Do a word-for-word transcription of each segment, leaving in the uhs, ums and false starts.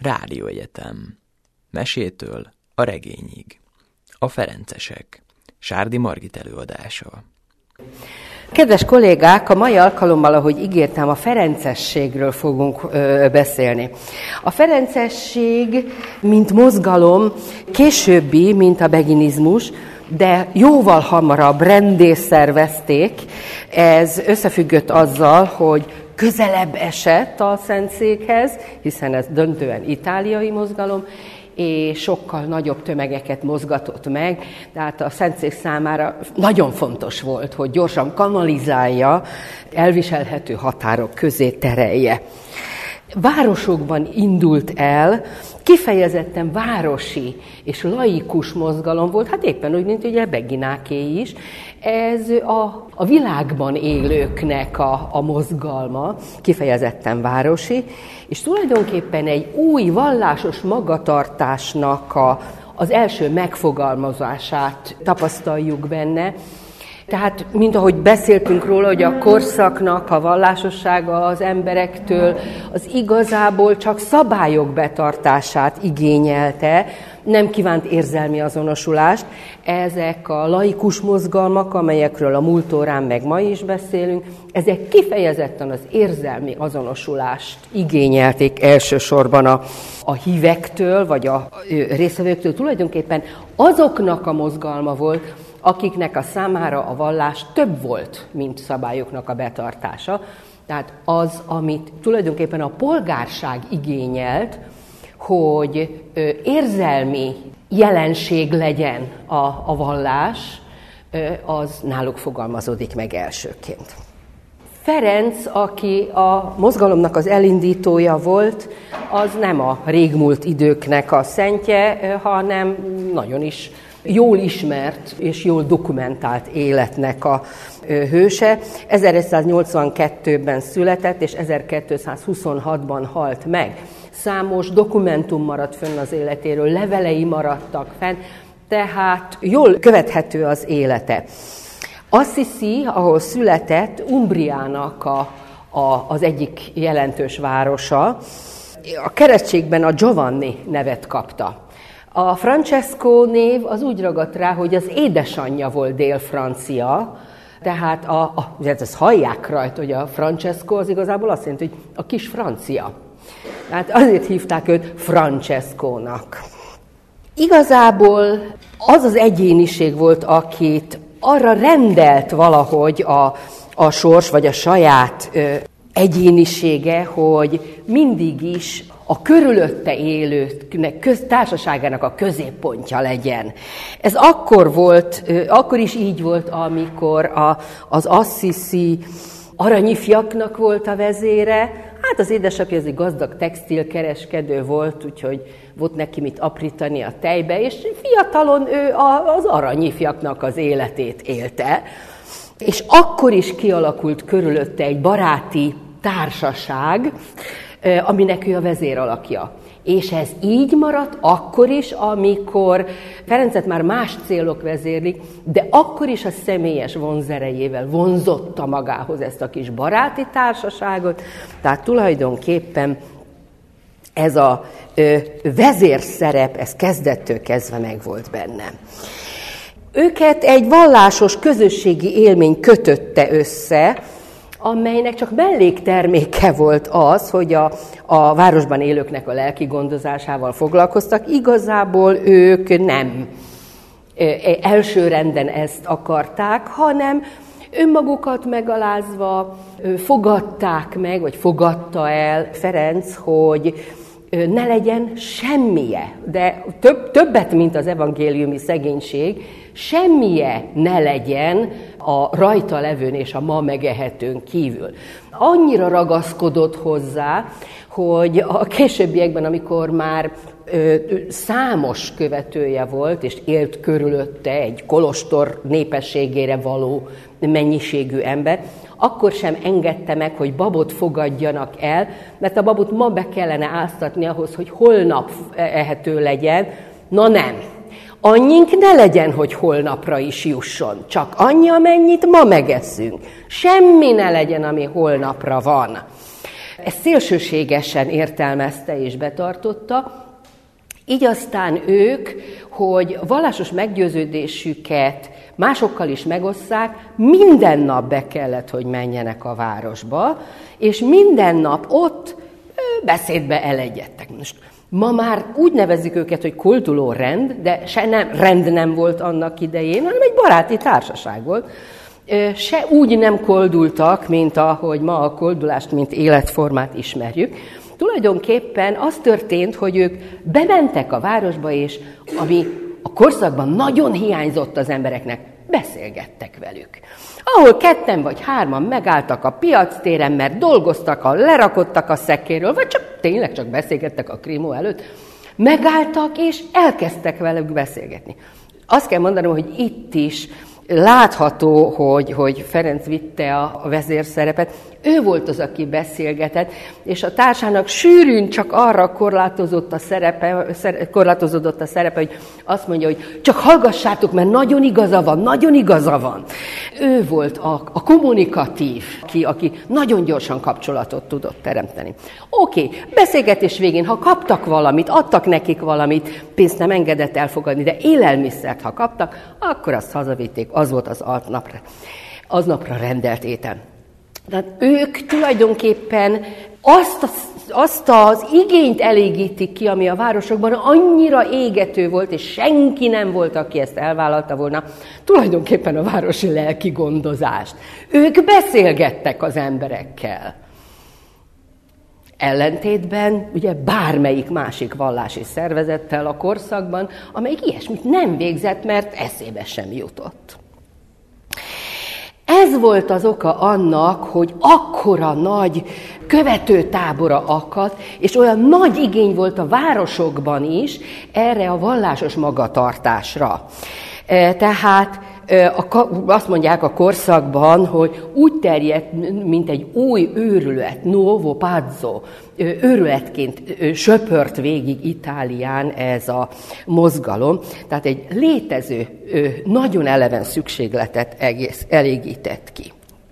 Rádióegyetem. Mesétől a regényig. A Ferencesek. Sárdi Margit előadása. Kedves kollégák, a mai alkalommal, ahogy ígértem, a ferencességről fogunk ö, beszélni. A ferencesség, mint mozgalom, későbbi, mint a beginizmus, de jóval hamarabb rendészszervezték. Ez összefüggött azzal, hogy közelebb esett a Szentszékhez, hiszen ez döntően itáliai mozgalom, és sokkal nagyobb tömegeket mozgatott meg, tehát a Szentszék számára nagyon fontos volt, hogy gyorsan kanalizálja, elviselhető határok közé terelje. Városokban indult el, kifejezetten városi és laikus mozgalom volt, hát éppen úgy, mint ugye Begináké is. Ez a, a világban élőknek a, a mozgalma, kifejezetten városi, és tulajdonképpen egy új vallásos magatartásnak a, az első megfogalmazását tapasztaljuk benne. Tehát, mint ahogy beszéltünk róla, hogy a korszaknak a vallásossága az emberektől az igazából csak szabályok betartását igényelte, nem kívánt érzelmi azonosulást. Ezek a laikus mozgalmak, amelyekről a múlt órán meg ma is beszélünk, ezek kifejezetten az érzelmi azonosulást igényelték elsősorban a, a hívektől, vagy a résztvevőktől. Tulajdonképpen azoknak a mozgalma volt, akiknek a számára a vallás több volt, mint szabályoknak a betartása. Tehát az, amit tulajdonképpen a polgárság igényelt, hogy érzelmi jelenség legyen a, a vallás, az náluk fogalmazódik meg elsőként. Ferenc, aki a mozgalomnak az elindítója volt, az nem a régmúlt időknek a szentje, hanem nagyon is jól ismert és jól dokumentált életnek a hőse. ezeregyszáznyolcvankettőben született, és ezerkétszázhuszonhatban halt meg. Számos dokumentum maradt fönn az életéről, levelei maradtak fenn, tehát jól követhető az élete. Assisi, ahol született, Umbriának a, a, az egyik jelentős városa, a keresztségben a Giovanni nevet kapta. A Francesco név az úgy ragadt rá, hogy az édesanyja volt dél-francia, tehát a, a, ezt hallják rajta, hogy a Francesco az igazából azt jelenti, hogy a kis francia. Tehát azért hívták őt Francescónak. Igazából az az egyéniség volt, akit arra rendelt valahogy a, a sors, vagy a saját ö, egyénisége, hogy mindig is a körülötte élőknek köz, társaságának a középpontja legyen. Ez akkor volt, akkor is így volt, amikor a, az Assisi aranyifjaknak volt a vezére. Hát az édesapja az egy gazdag textilkereskedő volt, úgyhogy volt neki mit aprítani a tejbe, és fiatalon ő az aranyifjaknak az életét élte. És akkor is kialakult körülötte egy baráti társaság, aminek ő a vezéralakja. És ez így maradt akkor is, amikor Ferencet már más célok vezérlik, de akkor is a személyes vonzerejével vonzotta magához ezt a kis baráti társaságot. Tehát tulajdonképpen ez a ö, vezérszerep, ez kezdettől kezdve megvolt benne. Őket egy vallásos közösségi élmény kötötte össze, amelynek csak mellékterméke volt az, hogy a, a városban élőknek a lelki gondozásával foglalkoztak. Igazából ők nem első renden ezt akarták, hanem önmagukat megalázva fogadták meg, vagy fogadta el Ferenc, hogy ne legyen semmije, de több, többet, mint az evangéliumi szegénység, semmije ne legyen a rajta levőn és a ma megehetőn kívül. Annyira ragaszkodott hozzá, hogy a későbbiekben, amikor már ö, számos követője volt, és élt körülötte egy kolostor népességére való mennyiségű ember, akkor sem engedte meg, hogy babot fogadjanak el, mert a babot ma be kellene áztatni ahhoz, hogy holnap ehető legyen. Na nem. Annyink ne legyen, hogy holnapra is jusson. Csak annyi, amennyit ma megeszünk. Semmi ne legyen, ami holnapra van. ezt szélsőségesen értelmezte és betartotta. Így aztán ők, hogy vallásos meggyőződésüket másokkal is megosszák, minden nap be kellett, hogy menjenek a városba, és minden nap ott beszédbe elegyedtek. Most ma már úgy nevezik őket, hogy kolduló rend, de se nem, rend nem volt annak idején, hanem egy baráti társaság volt. Se úgy nem koldultak, mint ahogy ma a koldulást, mint életformát ismerjük. Tulajdonképpen az történt, hogy ők bementek a városba, és ami a korszakban nagyon hiányzott az embereknek, beszélgettek velük. Ahol ketten vagy hárman megálltak a piactéren, mert dolgoztak, a lerakottak a szekéről, vagy csak tényleg csak beszélgettek a krimó előtt, megálltak és elkezdtek velük beszélgetni. Azt kell mondanom, hogy itt is látható, hogy, hogy Ferenc vitte a vezérszerepet. Ő volt az, aki beszélgetett, és a társának sűrűn csak arra korlátozott a szerepe, korlátozódott a szerepe, hogy azt mondja, hogy csak hallgassátok, mert nagyon igaza van, nagyon igaza van. Ő volt a, a kommunikatív, ki, aki nagyon gyorsan kapcsolatot tudott teremteni. Oké, okay, beszélgetés végén, ha kaptak valamit, adtak nekik valamit, pénzt nem engedett elfogadni, de élelmiszert, ha kaptak, akkor azt hazavitték, az volt az aznapra, aznapra rendelt étel. Tehát ők tulajdonképpen azt, az, azt az igényt elégítik ki, ami a városokban annyira égető volt, és senki nem volt, aki ezt elvállalta volna, tulajdonképpen a városi lelki gondozást. Ők beszélgettek az emberekkel. Ellentétben ugye bármelyik másik vallási szervezettel a korszakban, amelyik ilyesmit nem végzett, mert eszébe sem jutott. Ez volt az oka annak, hogy akkora nagy követőtábora akadt, és olyan nagy igény volt a városokban is erre a vallásos magatartásra. Tehát azt mondják a korszakban, hogy úgy terjedt, mint egy új őrület, nuovo pazzo, őrületként söpört végig Itálián ez a mozgalom. Tehát egy létező, nagyon eleven szükségletet egész elégített ki.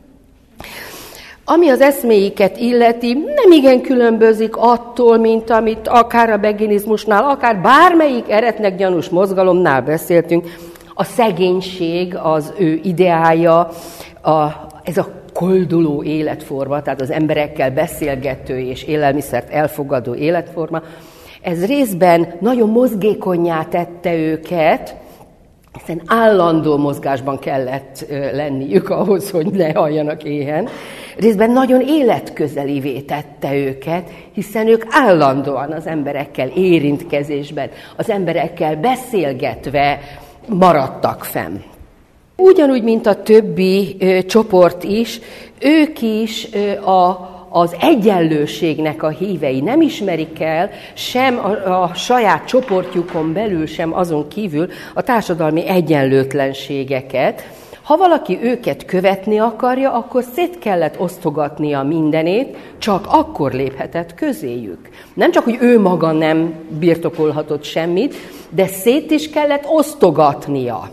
Ami az eszméiket illeti, nem igen különbözik attól, mint amit akár a beginizmusnál, akár bármelyik eretnek gyanús mozgalomnál beszéltünk. A szegénység az ő ideája, a, ez a kolduló életforma, tehát az emberekkel beszélgető és élelmiszert elfogadó életforma, ez részben nagyon mozgékonnyá tette őket, hiszen állandó mozgásban kellett lenniük ahhoz, hogy ne halljanak éhen. Részben nagyon életközelivé tette őket, hiszen ők állandóan az emberekkel érintkezésben, az emberekkel beszélgetve maradtak fenn. Ugyanúgy, mint a többi ö, csoport is, ők is ö, a, az egyenlőségnek a hívei nem ismerik el, sem a, a saját csoportjukon belül, sem azon kívül a társadalmi egyenlőtlenségeket. Ha valaki őket követni akarja, akkor szét kellett osztogatnia mindenét, csak akkor léphetett közéjük. Nem csak, hogy ő maga nem birtokolhatott semmit, de szét is kellett osztogatnia.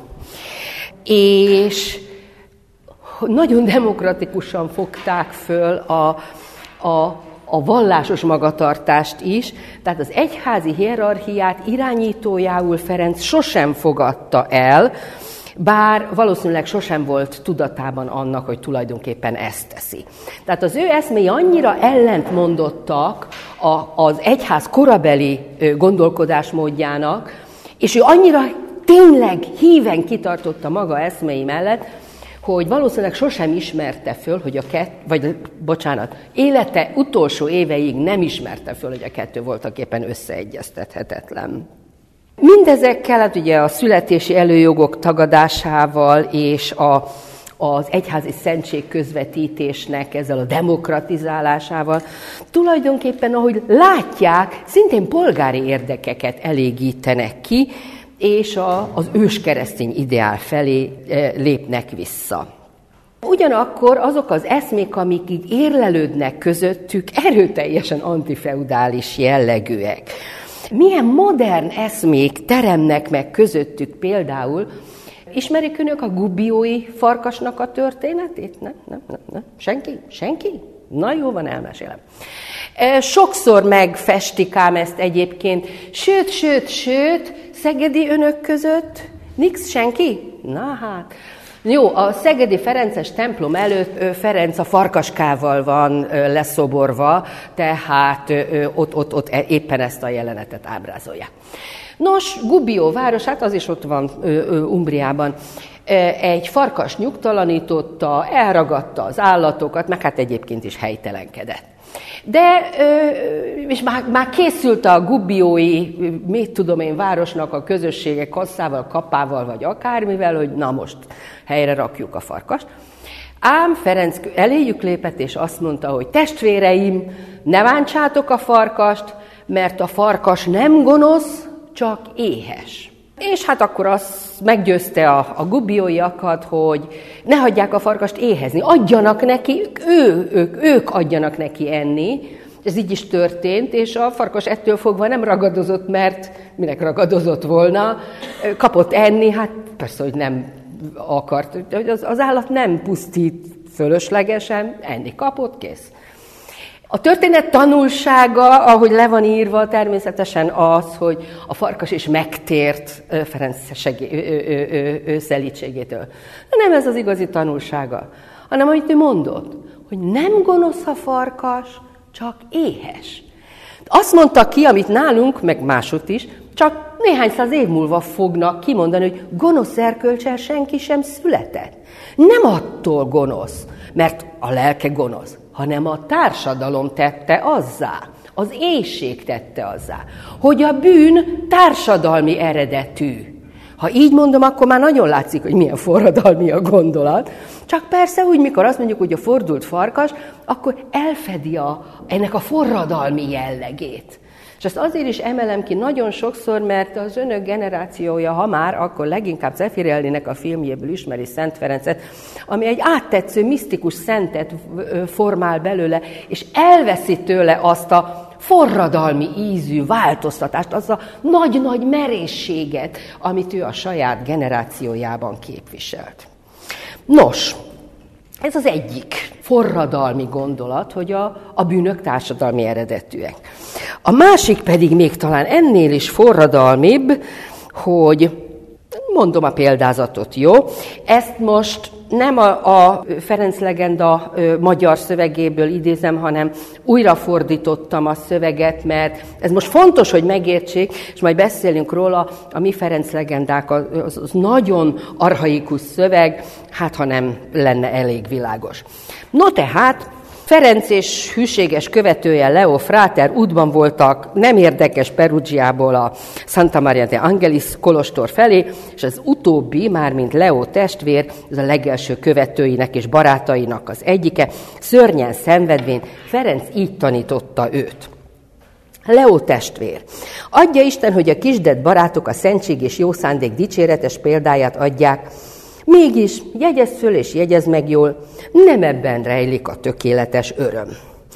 És nagyon demokratikusan fogták föl a, a, a vallásos magatartást is, tehát az egyházi hierarchiát irányítójául Ferenc sosem fogadta el, bár valószínűleg sosem volt tudatában annak, hogy tulajdonképpen ezt teszi. Tehát az ő eszméi annyira ellentmondottak az egyház korabeli gondolkodásmódjának, és ő annyira tényleg híven kitartotta maga eszmei mellett, hogy valószínűleg sosem ismerte föl, hogy a kettő, vagy bocsánat, élete utolsó éveig nem ismerte föl, hogy a kettő voltaképpen összeegyeztethetetlen. Mindezekkel, hát ugye a születési előjogok tagadásával és a, az egyházi szentség közvetítésnek ezzel a demokratizálásával tulajdonképpen, ahogy látják, szintén polgári érdekeket elégítenek ki, és a, az őskeresztény ideál felé lépnek vissza. Ugyanakkor azok az eszmék, amik így érlelődnek közöttük, erőteljesen antifeudális jellegűek. Milyen modern eszmék teremnek meg közöttük például, ismerik önök a Gubbiói farkasnak a történetét? Nem, nem, nem, nem. Senki? Senki? Na jó, van, elmesélem. Sokszor megfestik ám ezt egyébként. Sőt, sőt, sőt, szegedi önök között nix senki? Na hát. Jó, a szegedi ferences templom előtt Ferenc a farkaskával van leszoborva, tehát ott, ott, ott éppen ezt a jelenetet ábrázolja. Nos, Gubbio városát, az is ott van Umbriában, egy farkas nyugtalanította, elragadta az állatokat, meg hát egyébként is helytelenkedett. De, és már, már készült a gubbiói, mit tudom én, városnak a közössége kasszával, kapával, vagy akármivel, hogy na most helyre rakjuk a farkast. Ám Ferenc eléjük lépett, és azt mondta, hogy testvéreim, ne bántsátok a farkast, mert a farkas nem gonosz, csak éhes. És hát akkor az meggyőzte a, a gubbióiakat, hogy ne hagyják a farkast éhezni, adjanak neki, ő, ők, ők adjanak neki enni. Ez így is történt, és a farkas ettől fogva nem ragadozott, mert minek ragadozott volna, kapott enni, hát persze, hogy nem akart. Az, az állat nem pusztít fölöslegesen, enni kapott, kész. A történet tanulsága, ahogy le van írva, természetesen az, hogy a farkas is megtért Ferenc szelídségétől. De nem ez az igazi tanulsága, hanem amit ő mondott, hogy nem gonosz a farkas, csak éhes. Azt mondta ki, amit nálunk, meg másút is, csak néhány száz év múlva fognak kimondani, hogy gonosz erkölcsel senki sem született. Nem attól gonosz, mert a lelke gonosz, hanem a társadalom tette azzá, az éhség tette azzá, hogy a bűn társadalmi eredetű. Ha így mondom, akkor már nagyon látszik, hogy milyen forradalmi a gondolat. Csak persze úgy, mikor azt mondjuk, hogy a fordult farkas, akkor elfedi a, ennek a forradalmi jellegét. És ezt azért is emelem ki nagyon sokszor, mert az önök generációja, ha már, akkor leginkább Zeffirellinek a filmjéből ismeri Szent Ferencet, ami egy áttetsző, misztikus szentet formál belőle, és elveszi tőle azt a forradalmi ízű változtatást, az a nagy-nagy merészséget, amit ő a saját generációjában képviselt. Nos, ez az egyik forradalmi gondolat, hogy a, a bűnök társadalmi eredetűek. A másik pedig még talán ennél is forradalmibb, hogy mondom a példázatot, jó? Ezt most nem a, a Ferenc legenda magyar szövegéből idézem, hanem újra fordítottam a szöveget, mert ez most fontos, hogy megértsék, és majd beszélünk róla, a mi Ferenc legendák az, az nagyon archaikus szöveg, hát ha nem lenne elég világos. No tehát, Ferenc és hűséges követője Leo Frater útban voltak nem érdekes Perugiából a Santa Maria de Angelis kolostor felé, és az utóbbi, mármint Leo testvér, ez a legelső követőinek és barátainak az egyike, szörnyen szenvedvén Ferenc így tanította őt. Leo testvér, adja Isten, hogy a kisded barátok a szentség és jó szándék dicséretes példáját adják, mégis jegyezd föl és jegyezd meg jól, nem ebben rejlik a tökéletes öröm.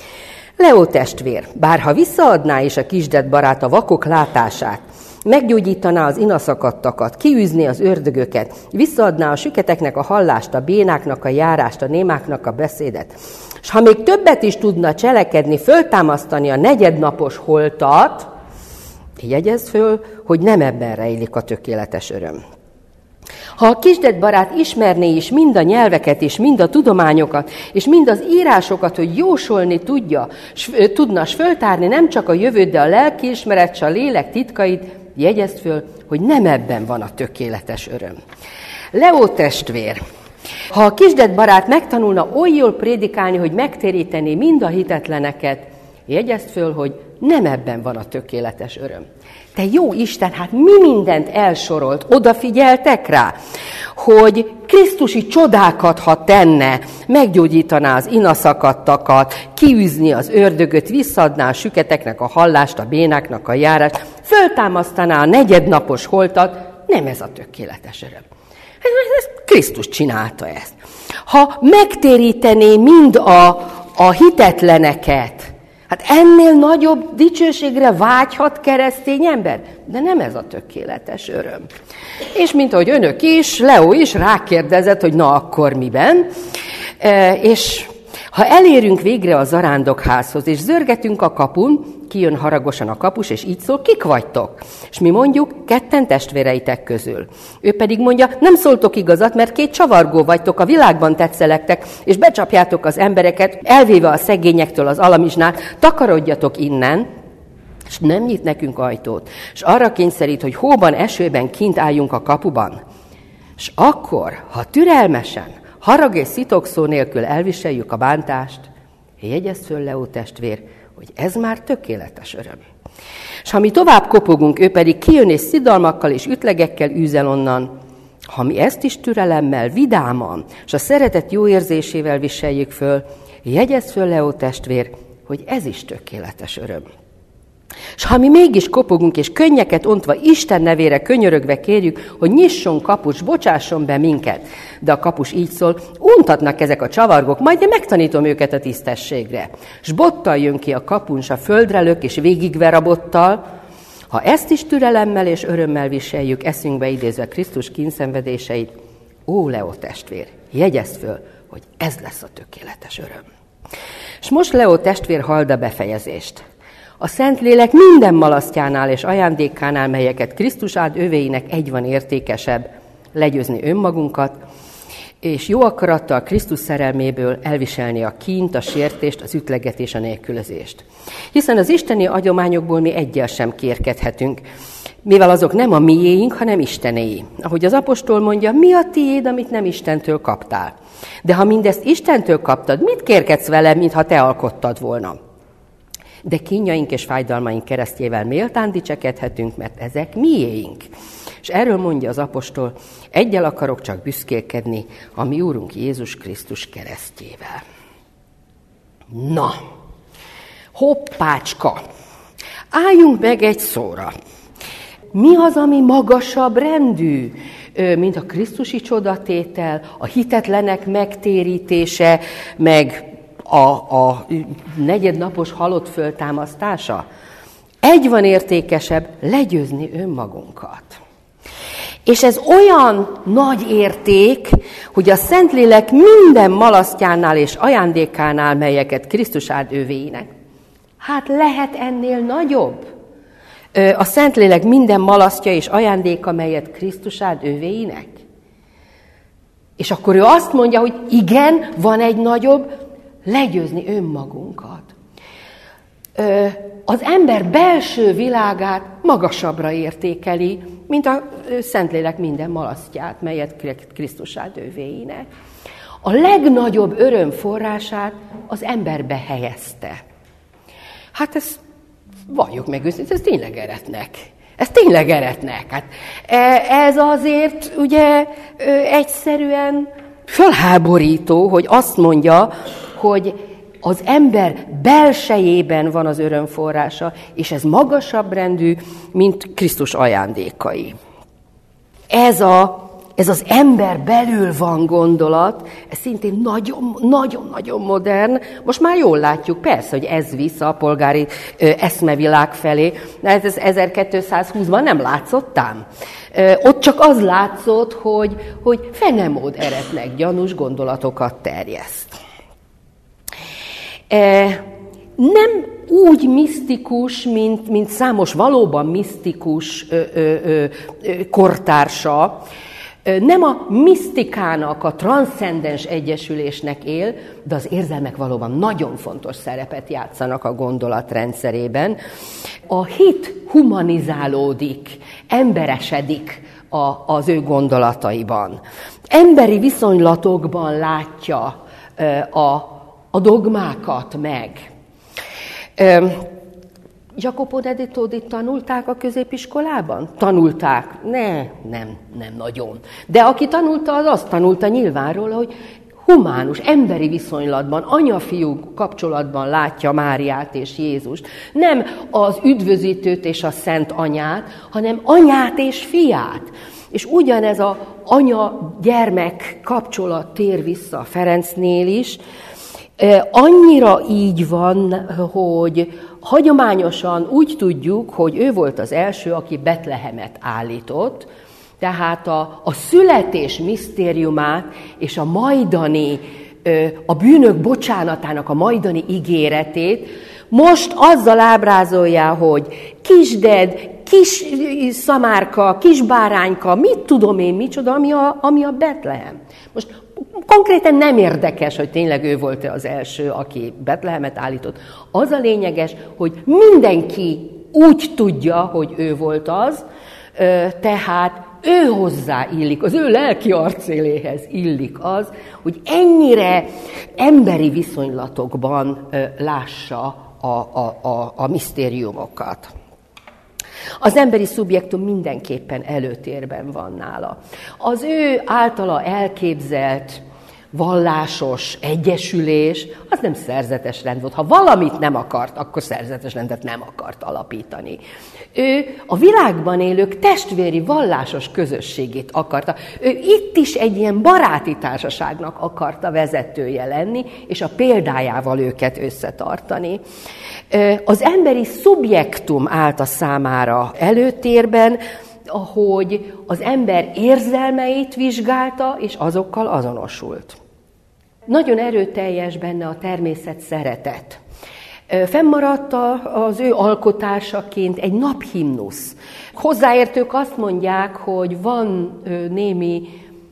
Leo testvér, bárha visszaadná is a kisded barát a vakok látását, meggyógyítaná az inaszakadtakat, kiűzné az ördögöket, visszaadná a süketeknek a hallást, a bénáknak a járást, a némáknak a beszédet, és ha még többet is tudna cselekedni, föltámasztani a negyednapos holtat, jegyezd föl, hogy nem ebben rejlik a tökéletes öröm. Ha a kisded barát ismerné is mind a nyelveket, és mind a tudományokat, és mind az írásokat, hogy jósolni tudja, s, tudna, s föltárni nem csak a jövőt, de a lelkiismeret, s a lélek titkait, jegyezd föl, hogy nem ebben van a tökéletes öröm. Leo testvér, ha a kisded barát megtanulna oly jól prédikálni, hogy megtérítené mind a hitetleneket, jegyezd föl, hogy nem ebben van a tökéletes öröm. Te jó Isten, hát mi mindent elsorolt, odafigyeltek rá, hogy krisztusi csodákat, ha tenne, meggyógyítaná az inaszakadtakat, kiűzni az ördögöt, visszaadná a süketeknek a hallást, a bénáknak a járást, föltámasztaná a negyednapos holtat, nem ez a tökéletes öröm. Ez, ez Krisztus csinálta ezt. Ha megtérítené mind a, a hitetleneket, hát ennél nagyobb dicsőségre vágyhat keresztény ember? De nem ez a tökéletes öröm. És mint ahogy önök is, Leo is rákérdezett, hogy na akkor miben? E, és Ha elérünk végre a zarándokházhoz, és zörgetünk a kapun, kijön haragosan a kapus, és így szól, kik vagytok? És mi mondjuk, ketten testvéreitek közül. Ő pedig mondja, nem szóltok igazat, mert két csavargó vagytok, a világban tetszelektek, és becsapjátok az embereket, elvéve a szegényektől az alamizsnát, takarodjatok innen, és nem nyit nekünk ajtót, és arra kényszerít, hogy hóban, esőben kint álljunk a kapuban. És akkor, ha türelmesen, harag és szitokszó nélkül elviseljük a bántást, jegyezd föl, Leó testvér, hogy ez már tökéletes öröm. És ha mi tovább kopogunk, ő pedig kijön és szidalmakkal és ütlegekkel űzel onnan, ha mi ezt is türelemmel, vidáman, és a szeretet jó érzésével viseljük föl, jegyezd föl, Leó testvér, hogy ez is tökéletes öröm. És ha mi mégis kopogunk, és könnyeket ontva, Isten nevére könyörögve kérjük, hogy nyisson kapus, bocsásson be minket. De a kapus így szól, untatnak ezek a csavargok, majd én megtanítom őket a tisztességre. És bottal jön ki a kapun, s a földre lök, és végigver a bottal. Ha ezt is türelemmel és örömmel viseljük, eszünkbe idézve Krisztus kínszenvedéseit, ó, Leó testvér, jegyezd föl, hogy ez lesz a tökéletes öröm. És most Leó testvér hald a befejezést. A Szentlélek minden malasztjánál és ajándékánál, melyeket Krisztus ad övéinek, egy van értékesebb, legyőzni önmagunkat, és jó akarattal Krisztus szerelméből elviselni a kínt, a sértést, az ütlegetés, a nélkülözést. Hiszen az isteni adományokból mi egyel sem kérkedhetünk, mivel azok nem a miéink, hanem Istenéi. Ahogy az apostol mondja, mi a tiéd, amit nem Istentől kaptál? De ha mindezt Istentől kaptad, mit kérkedsz vele, mintha te alkottad volna? De kínjaink és fájdalmaink keresztjével méltán dicsekedhetünk, mert ezek miéink. És erről mondja az apostol, egyel akarok csak büszkélkedni, a mi Úrunk Jézus Krisztus keresztjével. Na, hoppácska, álljunk meg egy szóra. Mi az, ami magasabb rendű, mint a krisztusi csodatétel, a hitetlenek megtérítése, meg A, a negyednapos halott föltámasztása? Egy van értékesebb, legyőzni önmagunkat. És ez olyan nagy érték, hogy a Szentlélek minden malasztjánál és ajándékánál, melyeket Krisztus ad övéinek. Hát lehet ennél nagyobb? A Szentlélek minden malasztja és ajándéka, melyet Krisztus ad övéinek? És akkor ő azt mondja, hogy igen, van egy nagyobb, legyőzni önmagunkat. Az ember belső világát magasabbra értékeli, mint a Szentlélek minden malasztját, melyet Krisztus ad övéinek. A legnagyobb öröm forrását az emberbe helyezte. Hát ezt valljuk meg őszintén, ez tényleg eretnek. Ez tényleg eretnek. Hát ez azért ugye egyszerűen fölháborító, hogy azt mondja, hogy az ember belsejében van az öröm forrása, és ez magasabb rendű, mint Krisztus ajándékai. Ez, a, ez az ember belül van gondolat, ez szintén nagyon-nagyon modern. Most már jól látjuk, persze, hogy ez visz a polgári ö, eszmevilág felé, de ez ezerkétszázhúszban nem látszott ám. Ö, ott csak az látszott, hogy, hogy fenemód eretnek gyanús gondolatokat terjeszt. Nem úgy misztikus, mint, mint számos valóban misztikus ö, ö, ö, kortársa, nem a misztikának, a transzcendens egyesülésnek él, de az érzelmek valóban nagyon fontos szerepet játszanak a gondolatrendszerében. A hit humanizálódik, emberesedik a, az ő gondolataiban. Emberi viszonylatokban látja a a dogmákat meg. Jacopo de Todit tanulták a középiskolában? Tanulták? Ne, nem, nem nagyon. De aki tanulta, az azt tanulta nyilván róla, hogy humánus, emberi viszonylatban, anya-fiú kapcsolatban látja Máriát és Jézust. Nem az üdvözítőt és a szent anyát, hanem anyát és fiát. És ugyanez az anya-gyermek kapcsolat tér vissza a Ferencnél is. Annyira így van, hogy hagyományosan úgy tudjuk, hogy ő volt az első, aki Betlehemet állított, tehát a, a születés misztériumát és a majdani a bűnök bocsánatának a majdani ígéretét most azzal ábrázolja, hogy kisded, kis szamárka, kis bárányka, mit tudom én, micsoda, ami a, ami a Betlehem. Most konkrétan nem érdekes, hogy tényleg ő volt az első, aki Betlehemet állított. Az a lényeges, hogy mindenki úgy tudja, hogy ő volt az, tehát ő hozzá illik, az ő lelki arcéléhez illik az, hogy ennyire emberi viszonylatokban lássa a, a, a, a misztériumokat. Az emberi szubjektum mindenképpen előtérben van nála. Az ő általa elképzelt vallásos egyesülés, az nem szerzetes rend volt. Ha valamit nem akart, akkor szerzetes rendet nem akart alapítani. Ő a világban élők testvéri vallásos közösségét akarta. Ő itt is egy ilyen baráti társaságnak akarta vezetője lenni, és a példájával őket összetartani. Az emberi szubjektum állt a számára előtérben, ahogy az ember érzelmeit vizsgálta, és azokkal azonosult. Nagyon erőteljes benne a természet szeretet. Fennmaradt az ő alkotásaként egy naphimnusz. Hozzáértők azt mondják, hogy van némi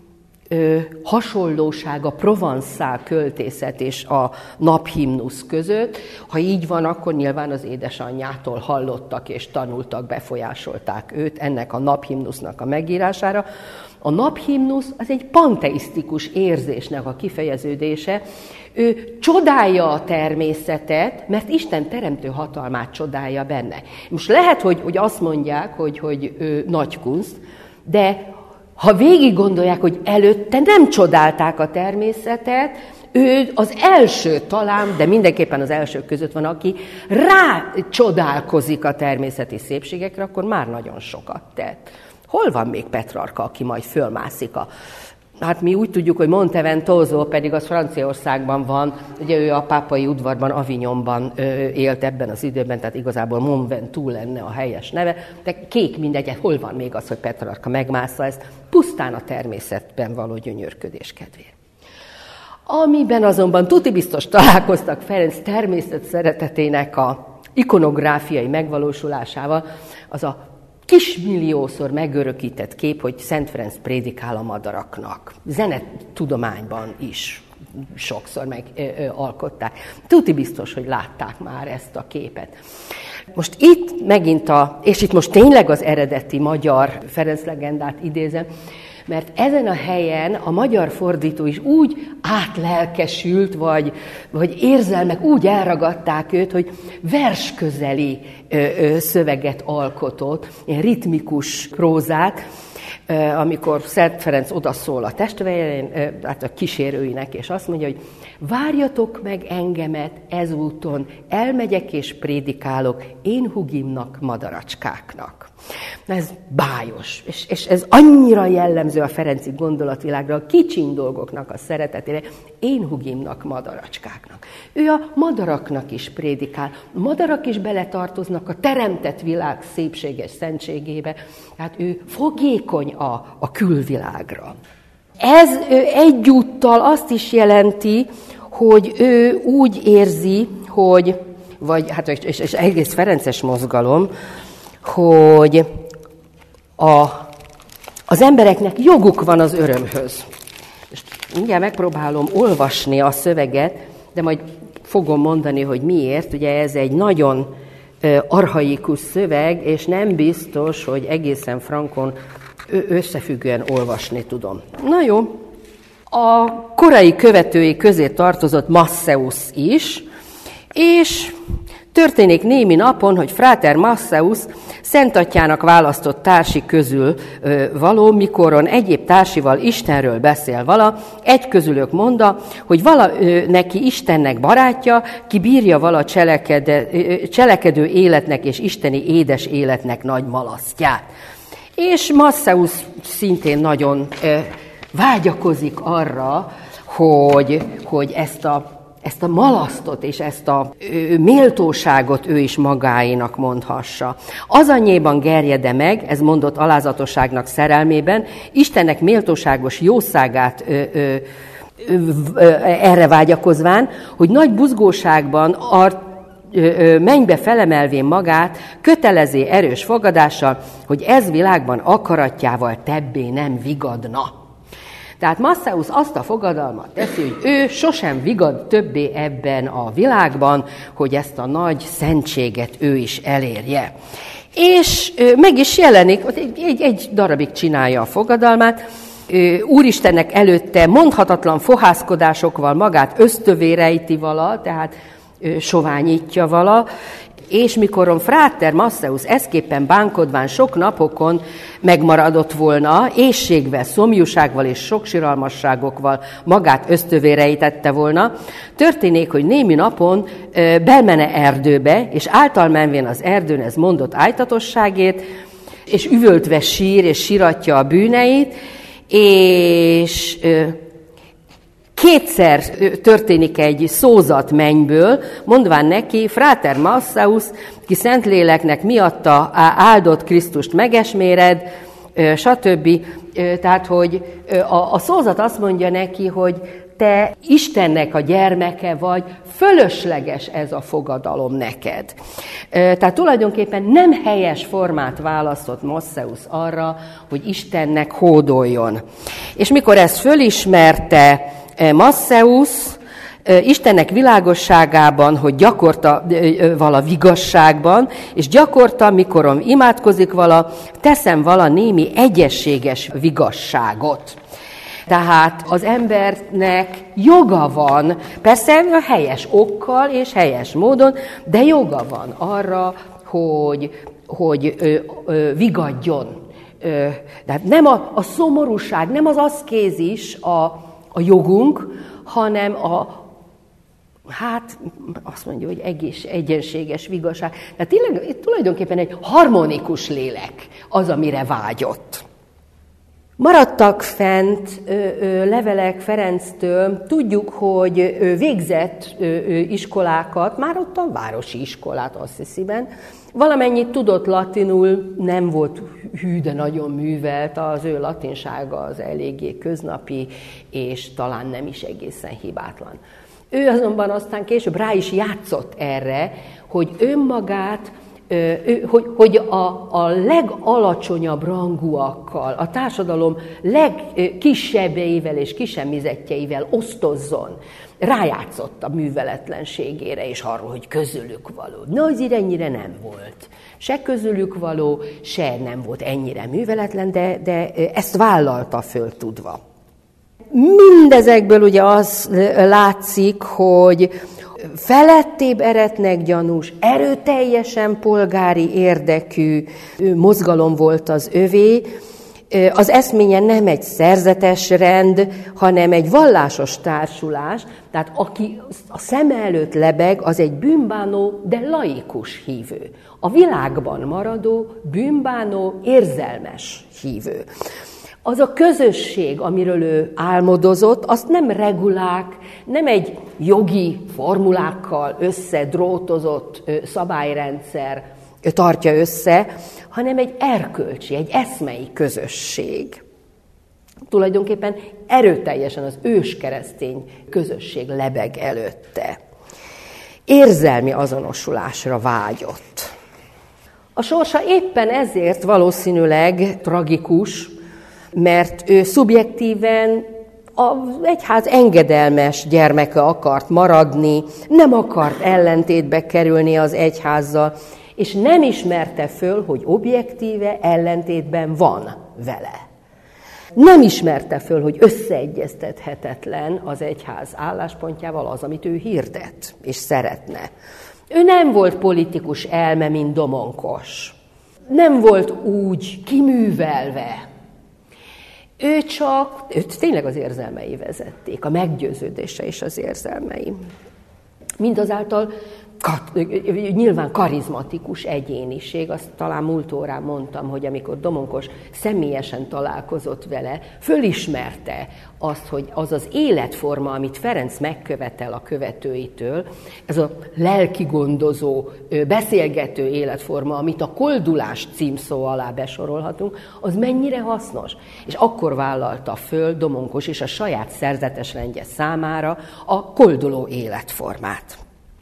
hasonlóság a provanszál költészet és a naphimnusz között. Ha így van, akkor nyilván az édesanyjától hallottak és tanultak, befolyásolták őt ennek a naphimnusznak a megírására. A naphimnusz az egy panteisztikus érzésnek a kifejeződése. Ő csodálja a természetet, mert Isten teremtő hatalmát csodálja benne. Most lehet, hogy, hogy azt mondják, hogy, hogy ő nagy kunst, de ha végig gondolják, hogy előtte nem csodálták a természetet, ő az első talán, de mindenképpen az elsők között van, aki rá csodálkozik a természeti szépségekre, akkor már nagyon sokat tett. Hol van még Petrarka, aki majd fölmászik a... Hát mi úgy tudjuk, hogy Monteventoso, pedig az Franciaországban van, ugye ő a pápai udvarban, Avignonban élt ebben az időben, tehát igazából Mont Ventoux lenne a helyes neve, de kék mindegy, hol van még az, hogy Petrarka megmásza ezt, pusztán a természetben való gyönyörködés kedvéért. Amiben azonban tuti biztos találkoztak Ferenc természet szeretetének a ikonográfiai megvalósulásával, az a kismilliószor megörökített kép, hogy Szent Ferenc prédikál a madaraknak. Zenetudományban is sokszor megalkották. Tuti biztos, hogy látták már ezt a képet. Most itt megint a, és itt most tényleg az eredeti magyar Ferenc legendát idézem, mert ezen a helyen a magyar fordító is úgy átlelkesült, vagy, vagy érzelmek úgy elragadták őt, hogy versközeli ö, ö, szöveget alkotott, ilyen ritmikus prózát, ö, amikor Szent Ferenc odaszól a testvérén, hát a kísérőinek, és azt mondja, hogy várjatok meg engemet ezúton, elmegyek és prédikálok én hugimnak, madaracskáknak. Na ez bájos, és, és ez annyira jellemző a ferenci gondolatvilágra, a kicsiny dolgoknak a szeretetére, én hugimnak, madaracskáknak. Ő a madaraknak is prédikál. A madarak is beletartoznak a teremtett világ szépséges szentségébe, tehát ő fogékony a, a külvilágra. Ez egyúttal azt is jelenti, hogy ő úgy érzi, hogy, vagy hát és, és egész ferences mozgalom, hogy a, az embereknek joguk van az örömhöz. Most mindjárt megpróbálom olvasni a szöveget, de majd fogom mondani, hogy miért. Ugye ez egy nagyon archaikus szöveg, és nem biztos, hogy egészen frankon összefüggően olvasni tudom. Na jó. A korai követői közé tartozott Masszeus is, és történik némi napon, hogy Fráter Masszeus Szentatyának választott társi közül ö, való, mikoron egyéb társival Istenről beszél vala, egy közülök mondta, hogy vala ö, neki Istennek barátja, ki bírja vala cselekede, ö, cselekedő életnek és isteni édes életnek nagy malasztját. És Masszeus szintén nagyon ö, vágyakozik arra, hogy, hogy ezt a ezt a malasztot és ezt a ö, méltóságot ő is magáénak mondhassa. Az annyiban gerjede meg, ez mondott alázatosságnak szerelmében, Istennek méltóságos jószágát ö, ö, erre vágyakozván, hogy nagy buzgóságban art, mennybe felemelvén magát, kötelezé erős fogadással, hogy ez világban akaratjával tebbé nem vigadna. Tehát Masszeus azt a fogadalmat teszi, hogy ő sosem vigad többé ebben a világban, hogy ezt a nagy szentséget ő is elérje. És meg is jelenik, egy, egy, egy darabig csinálja a fogadalmát, Úristennek előtte mondhatatlan fohászkodásokkal magát ösztövé rejti vala, tehát soványítja vala, és mikoron Fráter Masszeus eszképpen bánkodván sok napokon megmaradott volna, éhségvel, szomjúságval és sok siralmasságokval magát ösztövé rejtette volna, történik, hogy némi napon belmene erdőbe, és által menvén az erdőn ez mondott ájtatosságét, és üvöltve sír és siratja a bűneit, és kétszer történik egy szózat mennyből, mondván neki, Fráter Masszeus, ki Szentléleknek miatta áldott Krisztust megesméred, stb. Tehát, hogy a, a szózat azt mondja neki, hogy te Istennek a gyermeke vagy, fölösleges ez a fogadalom neked. Tehát tulajdonképpen nem helyes formát választott Masszeus arra, hogy Istennek hódoljon. És mikor ezt fölismerte Masszeus, Istennek világosságában, hogy gyakorta vala vigasságban, és gyakorta, mikorom imádkozik vala, teszem vala némi egyességes vigasságot. Tehát az embernek joga van, persze helyes okkal és helyes módon, de joga van arra, hogy, hogy ö, ö, vigadjon. Ö, tehát nem a, a szomorúság, nem az aszkézis a, a jogunk, hanem a, hát azt mondja, hogy egész, egyenséges vigasság. Tehát tényleg, tulajdonképpen egy harmonikus lélek az, amire vágyott. Maradtak fent ö, ö, levelek Ferenctől, tudjuk, hogy ö, végzett ö, ö, iskolákat, már ott a városi iskolát Assisiben, valamennyit tudott latinul, nem volt hű, de nagyon művelt, az ő latinsága az eléggé köznapi, és talán nem is egészen hibátlan. Ő azonban aztán később rá is játszott erre, hogy önmagát, hogy, hogy a, a legalacsonyabb rangúakkal, a társadalom legkisebbeivel és kisemmizettjeivel osztozzon. Rájátszott a műveletlenségére és arról, hogy közülük való. Na, azért ennyire nem volt. Se közülük való, se nem volt ennyire műveletlen, de, de ezt vállalta föl tudva. Mindezekből ugye az látszik, hogy felettébb eretnek gyanús, erőteljesen polgári érdekű mozgalom volt az övé. Az eszménye nem egy szerzetes rend, hanem egy vallásos társulás, tehát aki a szeme előtt lebeg, az egy bűnbánó, de laikus hívő. A világban maradó, bűnbánó, érzelmes hívő. Az a közösség, amiről ő álmodozott, azt nem regulák, nem egy jogi formulákkal összedrótozott szabályrendszer tartja össze, hanem egy erkölcsi, egy eszmei közösség. Tulajdonképpen erőteljesen az őskeresztény közösség lebeg előtte. Érzelmi azonosulásra vágyott. A sorsa éppen ezért valószínűleg tragikus, mert ő szubjektíven az egyház engedelmes gyermeke akart maradni, nem akart ellentétbe kerülni az egyházzal, és nem ismerte föl, hogy objektíve ellentétben van vele. Nem ismerte föl, hogy összeegyeztethetetlen az egyház álláspontjával az, amit ő hirdet és szeretne. Ő nem volt politikus elme, mint Domonkos. Nem volt úgy kiművelve. Ő csak, őt tényleg az érzelmei vezették, a meggyőződése és az érzelmei. Mindazáltal kat, nyilván karizmatikus egyéniség. Azt talán múlt órán mondtam, hogy amikor Domonkos személyesen találkozott vele, fölismerte azt, hogy az az életforma, amit Ferenc megkövetel a követőitől, ez a lelkigondozó, beszélgető életforma, amit a Koldulás címszó alá besorolhatunk, az mennyire hasznos. És akkor vállalta föl Domonkos is a saját szerzetes rendje számára a kolduló életformát.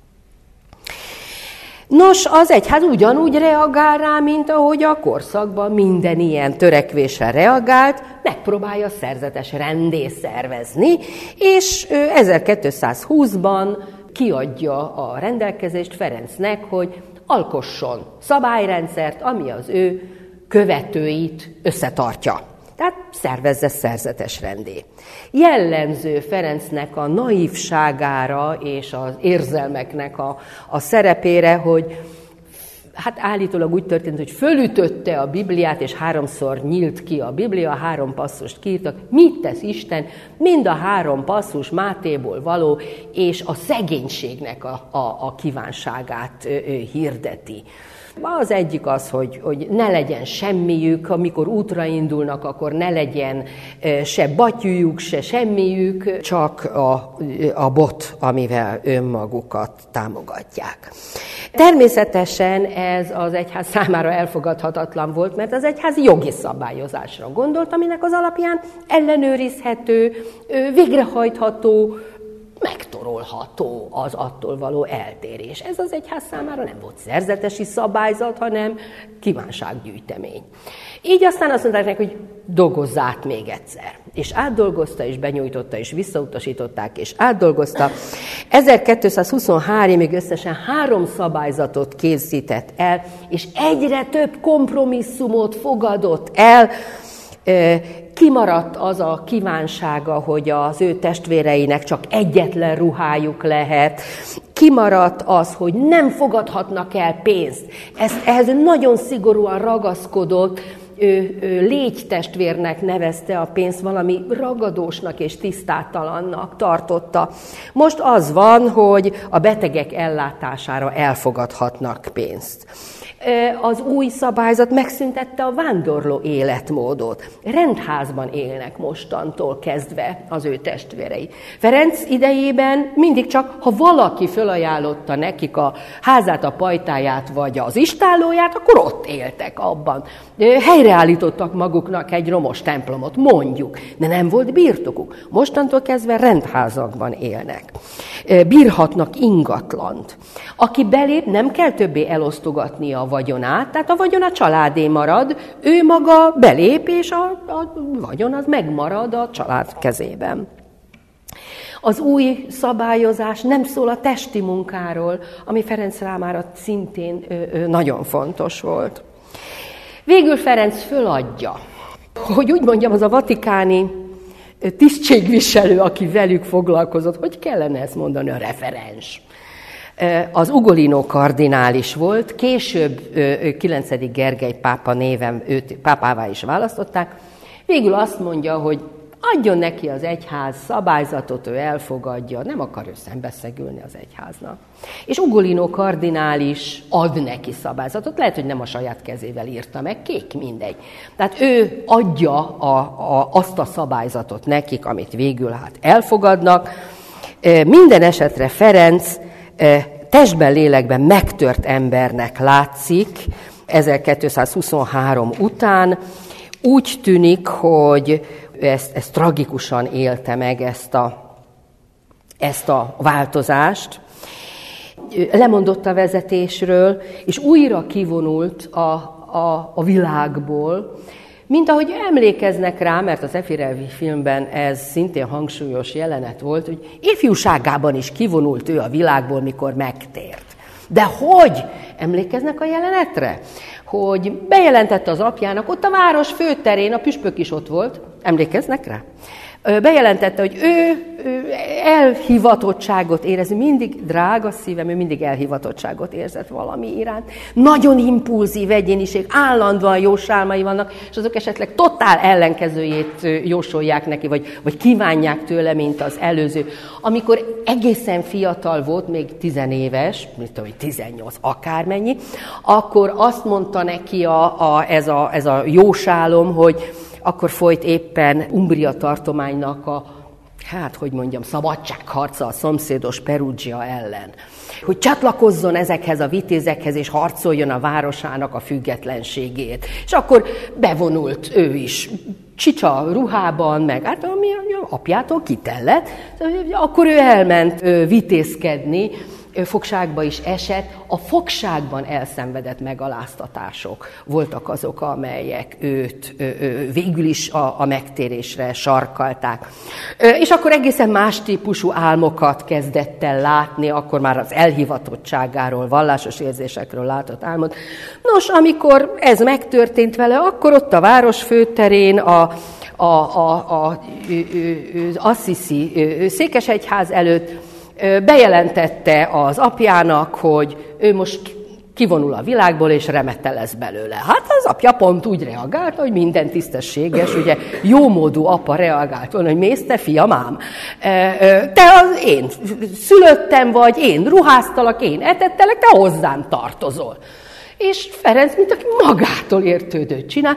Nos, az egyház ugyanúgy reagál rá, mint ahogy a korszakban minden ilyen törekvésre reagált, megpróbálja szerzetes rendé szervezni, és ezerkétszázhúszban kiadja a rendelkezést Ferencnek, hogy alkosson szabályrendszert, ami az ő követőit összetartja. Tehát szervezze szerzetes rendé. Jellemző Ferencnek a naívságára és az érzelmeknek a, a szerepére, hogy hát állítólag úgy történt, hogy fölütötte a Bibliát, és háromszor nyílt ki a Biblia, három passzust kiírtak. Mit tesz Isten? Mind a három passzus Mátéból való, és a szegénységnek a, a, a kívánságát ö, ö, hirdeti. Az egyik az, hogy, hogy ne legyen semmiük, amikor útra indulnak, akkor ne legyen se batyújuk, se semmiük, csak a, a bot, amivel önmagukat támogatják. Természetesen ez az egyház számára elfogadhatatlan volt, mert az egyház jogi szabályozásra gondolt, aminek az alapján ellenőrizhető, végrehajtható, megtorolható az attól való eltérés. Ez az egyház számára nem volt szerzetesi szabályzat, hanem kívánsággyűjtemény. Így aztán azt mondták neki, hogy dolgozz át még egyszer. És átdolgozta, és benyújtotta, és visszautasították, és átdolgozta. ezerkétszázhuszonháromig összesen három szabályzatot készített el, és egyre több kompromisszumot fogadott el. Kimaradt az a kívánsága, hogy az ő testvéreinek csak egyetlen ruhájuk lehet. Kimaradt az, hogy nem fogadhatnak el pénzt. Ezt, ehhez nagyon szigorúan ragaszkodott, ő, ő légytestvérnek nevezte a pénzt, valami ragadósnak és tisztátalannak tartotta. Most az van, hogy a betegek ellátására elfogadhatnak pénzt. Az új szabályzat megszüntette a vándorló életmódot. Rendházban élnek mostantól kezdve az ő testvérei. Ferenc idejében mindig csak, ha valaki fölajánlotta nekik a házát, a pajtáját, vagy az istállóját, akkor ott éltek abban. Helyreállítottak maguknak egy romos templomot, mondjuk, de nem volt birtokuk. Mostantól kezdve rendházakban élnek. Bírhatnak ingatlant. Aki belép, nem kell többé elosztogatnia a vagyonát, tehát a vagyon a családé marad, ő maga belép, és a, a vagyon az megmarad a család kezében. Az új szabályozás nem szól a testi munkáról, ami Ferenc számára szintén ö, ö, nagyon fontos volt. Végül Ferenc föladja, hogy úgy mondjam, az a vatikáni tisztségviselő, aki velük foglalkozott, hogy kellene ezt mondani, a referens. Az Ugolino kardinális volt, később kilencedik Gergely pápa néven őt pápává is választották. Végül azt mondja, hogy adjon neki az egyház szabályzatot, ő elfogadja, nem akar ő szembeszegülni az egyháznak. És Ugolino kardinális ad neki szabályzatot, lehet, hogy nem a saját kezével írta meg, kék, mindegy. Tehát ő adja a, a, azt a szabályzatot nekik, amit végül hát elfogadnak. Minden esetre Ferenc testben, lélekben megtört embernek látszik ezerkétszázhuszonhárom után. Úgy tűnik, hogy ezt, ezt tragikusan élte meg, ezt a, ezt a változást. Lemondott a vezetésről, és újra kivonult a, a, a világból, mint ahogy emlékeznek rá, mert az Efirelvi filmben ez szintén hangsúlyos jelenet volt, hogy ifjúságában is kivonult ő a világból, mikor megtért. De hogy? Emlékeznek a jelenetre? Hogy bejelentette az apjának, ott a város főterén, a püspök is ott volt, emlékeznek rá? bejelentette, hogy ő, ő elhivatottságot érez, mindig drága szívem, ő mindig elhivatottságot érzett valami iránt. Nagyon impulzív egyéniség, állandóan jósálmai vannak, és azok esetleg totál ellenkezőjét jósolják neki, vagy, vagy kívánják tőle, mint az előző. Amikor egészen fiatal volt, még tizenéves, mit tudom, tizennyolc, akármennyi, akkor azt mondta neki a, a, ez, a, ez a jósálom, hogy akkor folyt éppen Umbria tartománynak a, hát, hogy mondjam, szabadságharca a szomszédos Perugia ellen. Hogy csatlakozzon ezekhez a vitézekhez, és harcoljon a városának a függetlenségét. És akkor bevonult ő is, csicsa ruhában, meg hát ami apjától kitellett. Akkor ő elment vitézkedni, fogságba is esett, a fogságban elszenvedett megaláztatások voltak azok, amelyek őt végül is a, a megtérésre sarkalták. És akkor egészen más típusú álmokat kezdett el látni, akkor már az elhivatottságáról, vallásos érzésekről látott álmot. Nos, amikor ez megtörtént vele, akkor ott a város főterén, a, a, a, a, az Assisi székesegyház előtt bejelentette az apjának, hogy ő most kivonul a világból, és remete lesz belőle. Hát az apja pont úgy reagált, hogy minden tisztességes, ugye jómódú apa reagált volna, hogy mész te, fiam ám. Te az én szülöttem vagy, én ruháztalak, én etettelek, te hozzám tartozol. És Ferenc, mint aki magától értődőt csinál,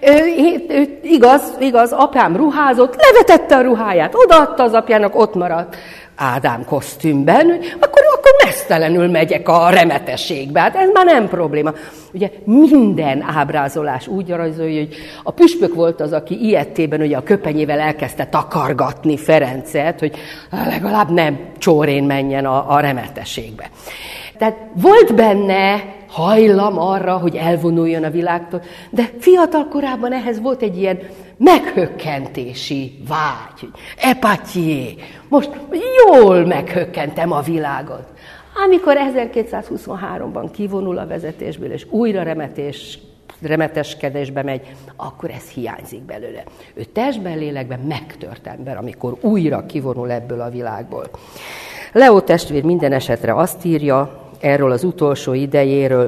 igaz, igaz, apám ruházott, levetette a ruháját, odaadta az apjának, ott maradt Ádám kosztümben, akkor, akkor mesztelenül megyek a remetességbe. Hát ez már nem probléma. Ugye minden ábrázolás úgy rajzolja, hogy a püspök volt az, aki ilyettében ugye a köpenyével elkezdte takargatni Ferencet, hogy legalább nem csórén menjen a, a remetességbe. Tehát volt benne hajlam arra, hogy elvonuljon a világtól, de fiatal korában ehhez volt egy ilyen meghökkentési vágy, hogy epatyié, most jól meghökkentem a világot. Amikor ezerkétszázhuszonháromban kivonul a vezetésből, és újra remetés, remeteskedésbe megy, akkor ez hiányzik belőle. Ő testben, lélekben megtört ember, amikor újra kivonul ebből a világból. Leó testvér minden esetre azt írja erről az utolsó idejéről,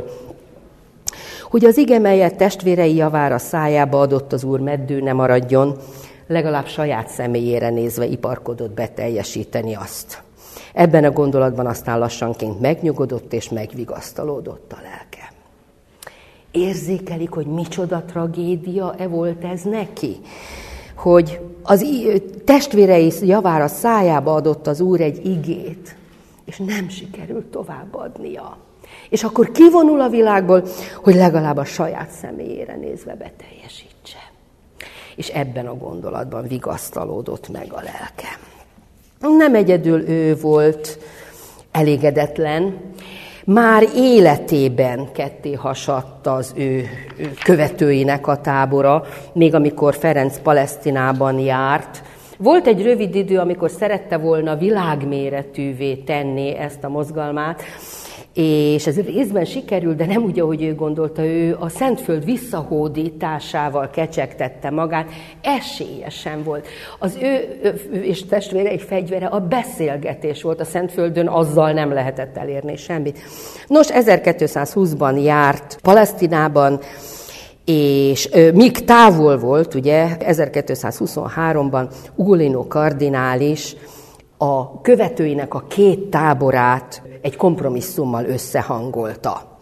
hogy az ige, melyet testvérei javára szájába adott az Úr, meddő ne maradjon, legalább saját személyére nézve iparkodott beteljesíteni azt. Ebben a gondolatban aztán lassanként megnyugodott és megvigasztalódott a lelke. Érzékelik, hogy micsoda tragédia-e volt ez neki? Hogy az testvérei javára szájába adott az Úr egy igét, és nem sikerült továbbadnia. És akkor kivonul a világból, hogy legalább a saját személyére nézve beteljesítse. És ebben a gondolatban vigasztalódott meg a lelke. Nem egyedül ő volt elégedetlen, már életében ketté hasadt az ő követőinek a tábora, még amikor Ferenc Palesztinában járt. Volt egy rövid idő, amikor szerette volna világméretűvé tenni ezt a mozgalmát, és ez részben sikerült, de nem úgy, ahogy ő gondolta, ő a Szentföld visszahódításával kecsegtette magát, esélyesen volt. Az ő és testvérei fegyvere a beszélgetés volt a Szentföldön, azzal nem lehetett elérni semmit. Nos, ezerkétszázhúszban járt Palesztinában, és míg távol volt, ugye, ezerkétszázhuszonháromban Ugolino kardinális a követőinek a két táborát egy kompromisszummal összehangolta.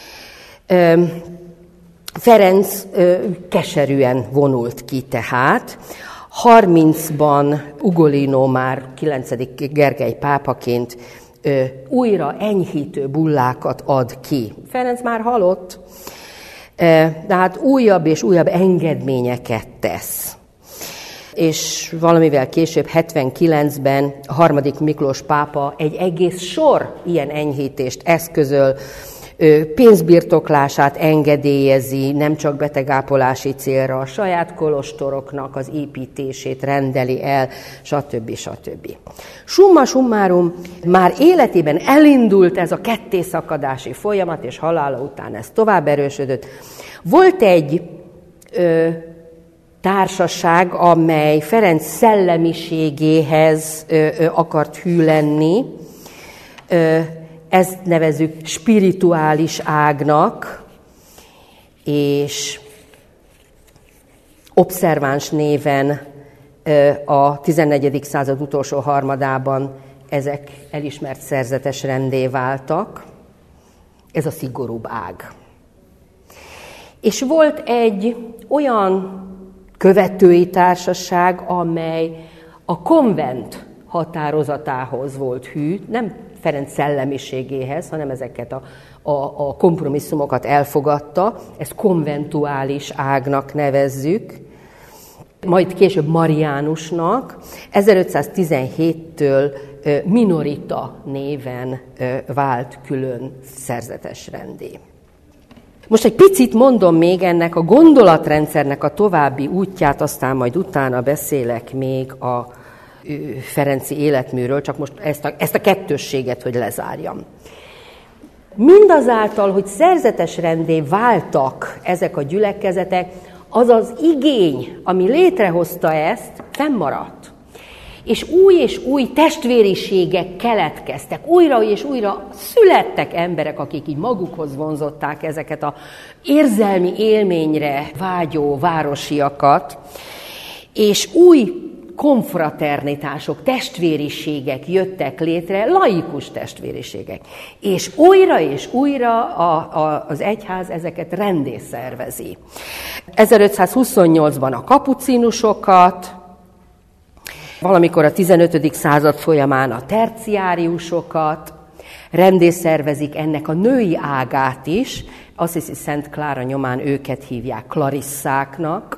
Ferenc keserűen vonult ki tehát. harmincban Ugolino már kilencedik Gergely pápaként újra enyhítő bullákat ad ki. Ferenc már halott, de hát újabb és újabb engedményeket tesz. És valamivel később, hetvenkilencben a harmadik Miklós pápa egy egész sor ilyen enyhítést eszközöl, pénzbirtoklását engedélyezi, nem csak betegápolási célra, a saját kolostoroknak az építését rendeli el, stb. stb. Summa summarum, már életében elindult ez a kettészakadási folyamat, és halála után ez tovább erősödött. Volt egy ö, társaság, amely Ferenc szellemiségéhez ö, ö, akart hű lenni. Ö, ezt nevezzük spirituális ágnak, és obszerváns néven ö, a tizennegyedik század utolsó harmadában ezek elismert szerzetes renddé váltak. Ez a szigorúbb ág. És volt egy olyan követői társaság, amely a konvent határozatához volt hű, nem Ferenc szellemiségéhez, hanem ezeket a, a, a kompromisszumokat elfogadta, ezt konventuális ágnak nevezzük, majd később Mariánusnak, ezerötszáztizenhéttől minorita néven vált külön szerzetes renddé. Most egy picit mondom még ennek a gondolatrendszernek a további útját, aztán majd utána beszélek még a ferenci életműről, csak most ezt a, ezt a kettősséget, hogy lezárjam. Mindazáltal, hogy szerzetes renddé váltak ezek a gyülekezetek, az az igény, ami létrehozta ezt, fennmaradt. És új és új testvériségek keletkeztek. Újra és újra születtek emberek, akik így magukhoz vonzották ezeket az érzelmi élményre vágyó városiakat, és új konfraternitások, testvériségek jöttek létre, laikus testvériségek. És újra és újra a, a, az egyház ezeket renddé szervezi. ezerötszázhuszonnyolcban a kapucinusokat, valamikor a tizenötödik század folyamán a terciáriusokat, renddé szervezik ennek a női ágát is, azt hiszi Szent Klára nyomán őket hívják klarisszáknak.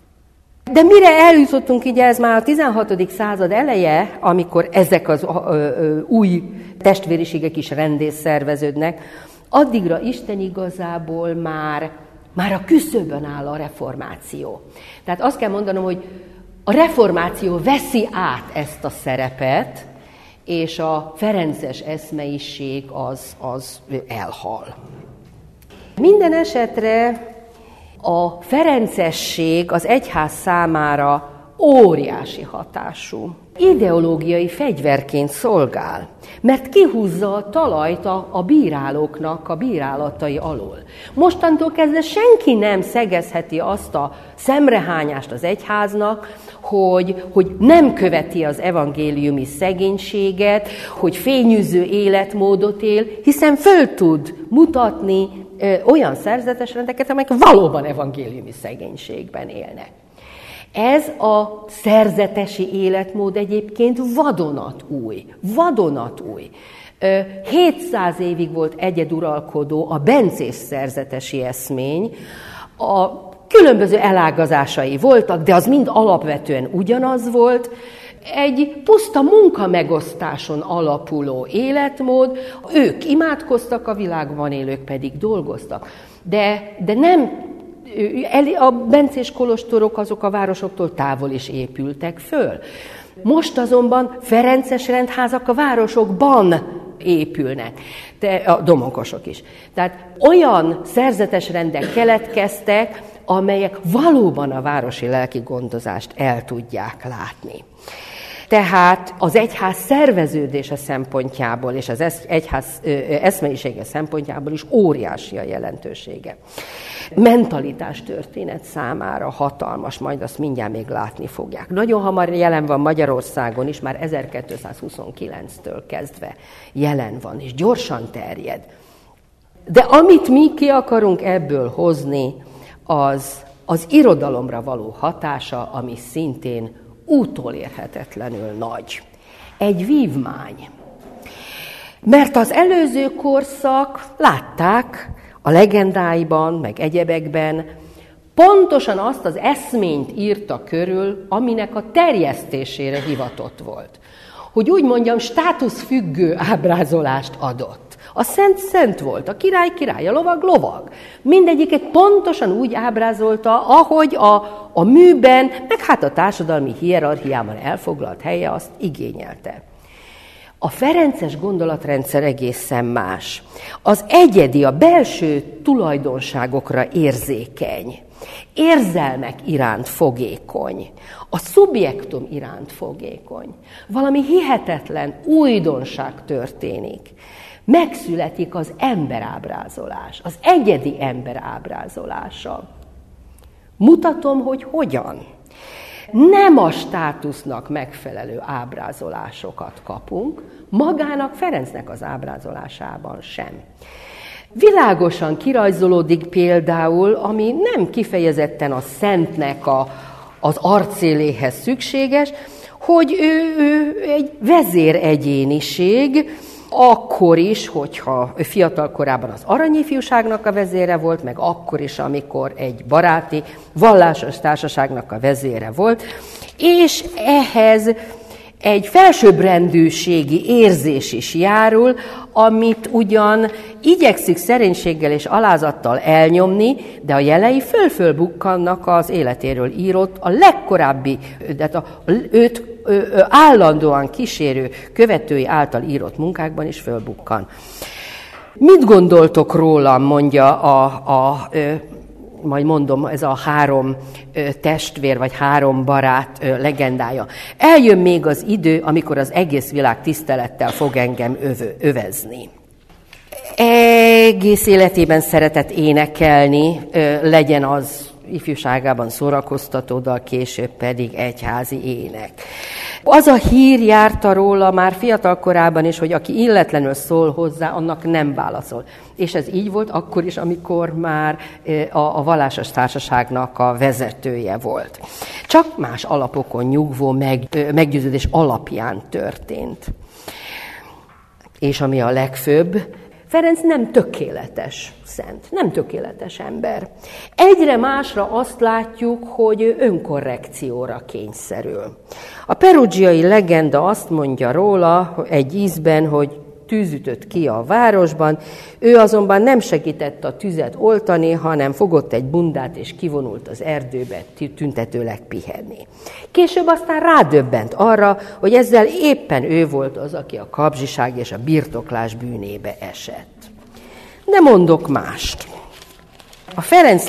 De mire eljutottunk, ugye ez már a tizenhatodik század eleje, amikor ezek az ö, ö, új testvériségek is renddé szerveződnek, addigra Isten igazából már, már a küszöbön áll a reformáció. Tehát azt kell mondanom, hogy a reformáció veszi át ezt a szerepet, és a ferences eszmeiség az, az elhal. Minden esetre a ferencesség az egyház számára óriási hatású. Ideológiai fegyverként szolgál, mert kihúzza a talajt a, a bírálóknak a bírálatai alól. Mostantól kezdve senki nem szegezheti azt a szemrehányást az egyháznak, hogy, hogy nem követi az evangéliumi szegénységet, hogy fényűző életmódot él, hiszen föl tud mutatni ö, olyan szerzetes rendeket, amelyek valóban evangéliumi szegénységben élnek. Ez a szerzetesi életmód egyébként vadonatúj, vadonatúj. hétszáz évig volt egyeduralkodó a bencés szerzetesi eszmény, a különböző elágazásai voltak, de az mind alapvetően ugyanaz volt, egy puszta munkamegosztáson alapuló életmód, ők imádkoztak, a világban élők pedig dolgoztak. De, de nem... A bencés kolostorok azok a városoktól távol is épültek föl. Most azonban ferences rendházak a városokban épülnek, de a domonkosok is. Tehát olyan szerzetes rendek keletkeztek, amelyek valóban a városi lelki gondozást el tudják látni. Tehát az egyház szerveződése szempontjából és az egyház eszmeisége szempontjából is óriási a jelentősége. Mentalitás történet számára hatalmas, majd azt mindjárt még látni fogják. Nagyon hamar jelen van Magyarországon is, már ezerkétszázhuszonkilenctől kezdve jelen van, és gyorsan terjed. De amit mi ki akarunk ebből hozni, az az irodalomra való hatása, ami szintén útólérhetetlenül nagy. Egy vívmány. Mert az előző korszak, látták a legendáiban, meg egyebekben, pontosan azt az eszményt írta körül, aminek a terjesztésére hivatott volt. Hogy úgy mondjam, státuszfüggő ábrázolást adott. A szent szent volt, a király király, a lovag lovag. Mindegyiket pontosan úgy ábrázolta, ahogy a, a műben, meg hát a társadalmi hierarchiában elfoglalt helye azt igényelte. A ferences gondolatrendszer egészen más. Az egyedi, a belső tulajdonságokra érzékeny. érzelmek iránt fogékony, a szubjektum iránt fogékony. Valami hihetetlen újdonság történik. Megszületik az emberábrázolás, az egyedi ember ábrázolása. Mutatom, hogy hogyan. Nem a státusznak megfelelő ábrázolásokat kapunk, magának Ferencnek az ábrázolásában sem. Világosan kirajzolódik például, ami nem kifejezetten a szentnek a, az arcéléhez szükséges, hogy ő, ő egy vezéregyéniség, akkor is, hogyha fiatal korában az aranyifjúságnak a vezére volt, meg akkor is, amikor egy baráti, vallásos társaságnak a vezére volt, és ehhez egy felsőbbrendűségi érzés is járul, amit ugyan igyekszik szerénységgel és alázattal elnyomni, de a jelei föl-fölbukkannak az életéről írott, a legkorábbi, de a, őt állandóan kísérő követői által írott munkákban is fölbukkan. Mit gondoltok rólam, mondja a, a majd mondom, ez a három testvér, vagy három barát legendája. Eljön még az idő, amikor az egész világ tisztelettel fog engem övö, övezni. Egész életében szeretett énekelni, legyen az ifjúságában szórakoztató dal, később pedig egyházi ének. Az a hír járta róla már fiatal korában is, hogy aki illetlenül szól hozzá, annak nem válaszol. És ez így volt akkor is, amikor már a, a vallásos társaságnak a vezetője volt. Csak más alapokon nyugvó meg, meggyőződés alapján történt. És ami a legfőbb, Ferenc nem tökéletes szent, nem tökéletes ember. Egyre másra azt látjuk, hogy önkorrekcióra kényszerül. A perugiai legenda azt mondja róla egy ízben, hogy tűz ütött ki a városban, ő azonban nem segített a tüzet oltani, hanem fogott egy bundát és kivonult az erdőbe tüntetőleg pihenni. Később aztán rádöbbent arra, hogy ezzel éppen ő volt az, aki a kapzsiság és a birtoklás bűnébe esett. De mondok mást. A Ferenc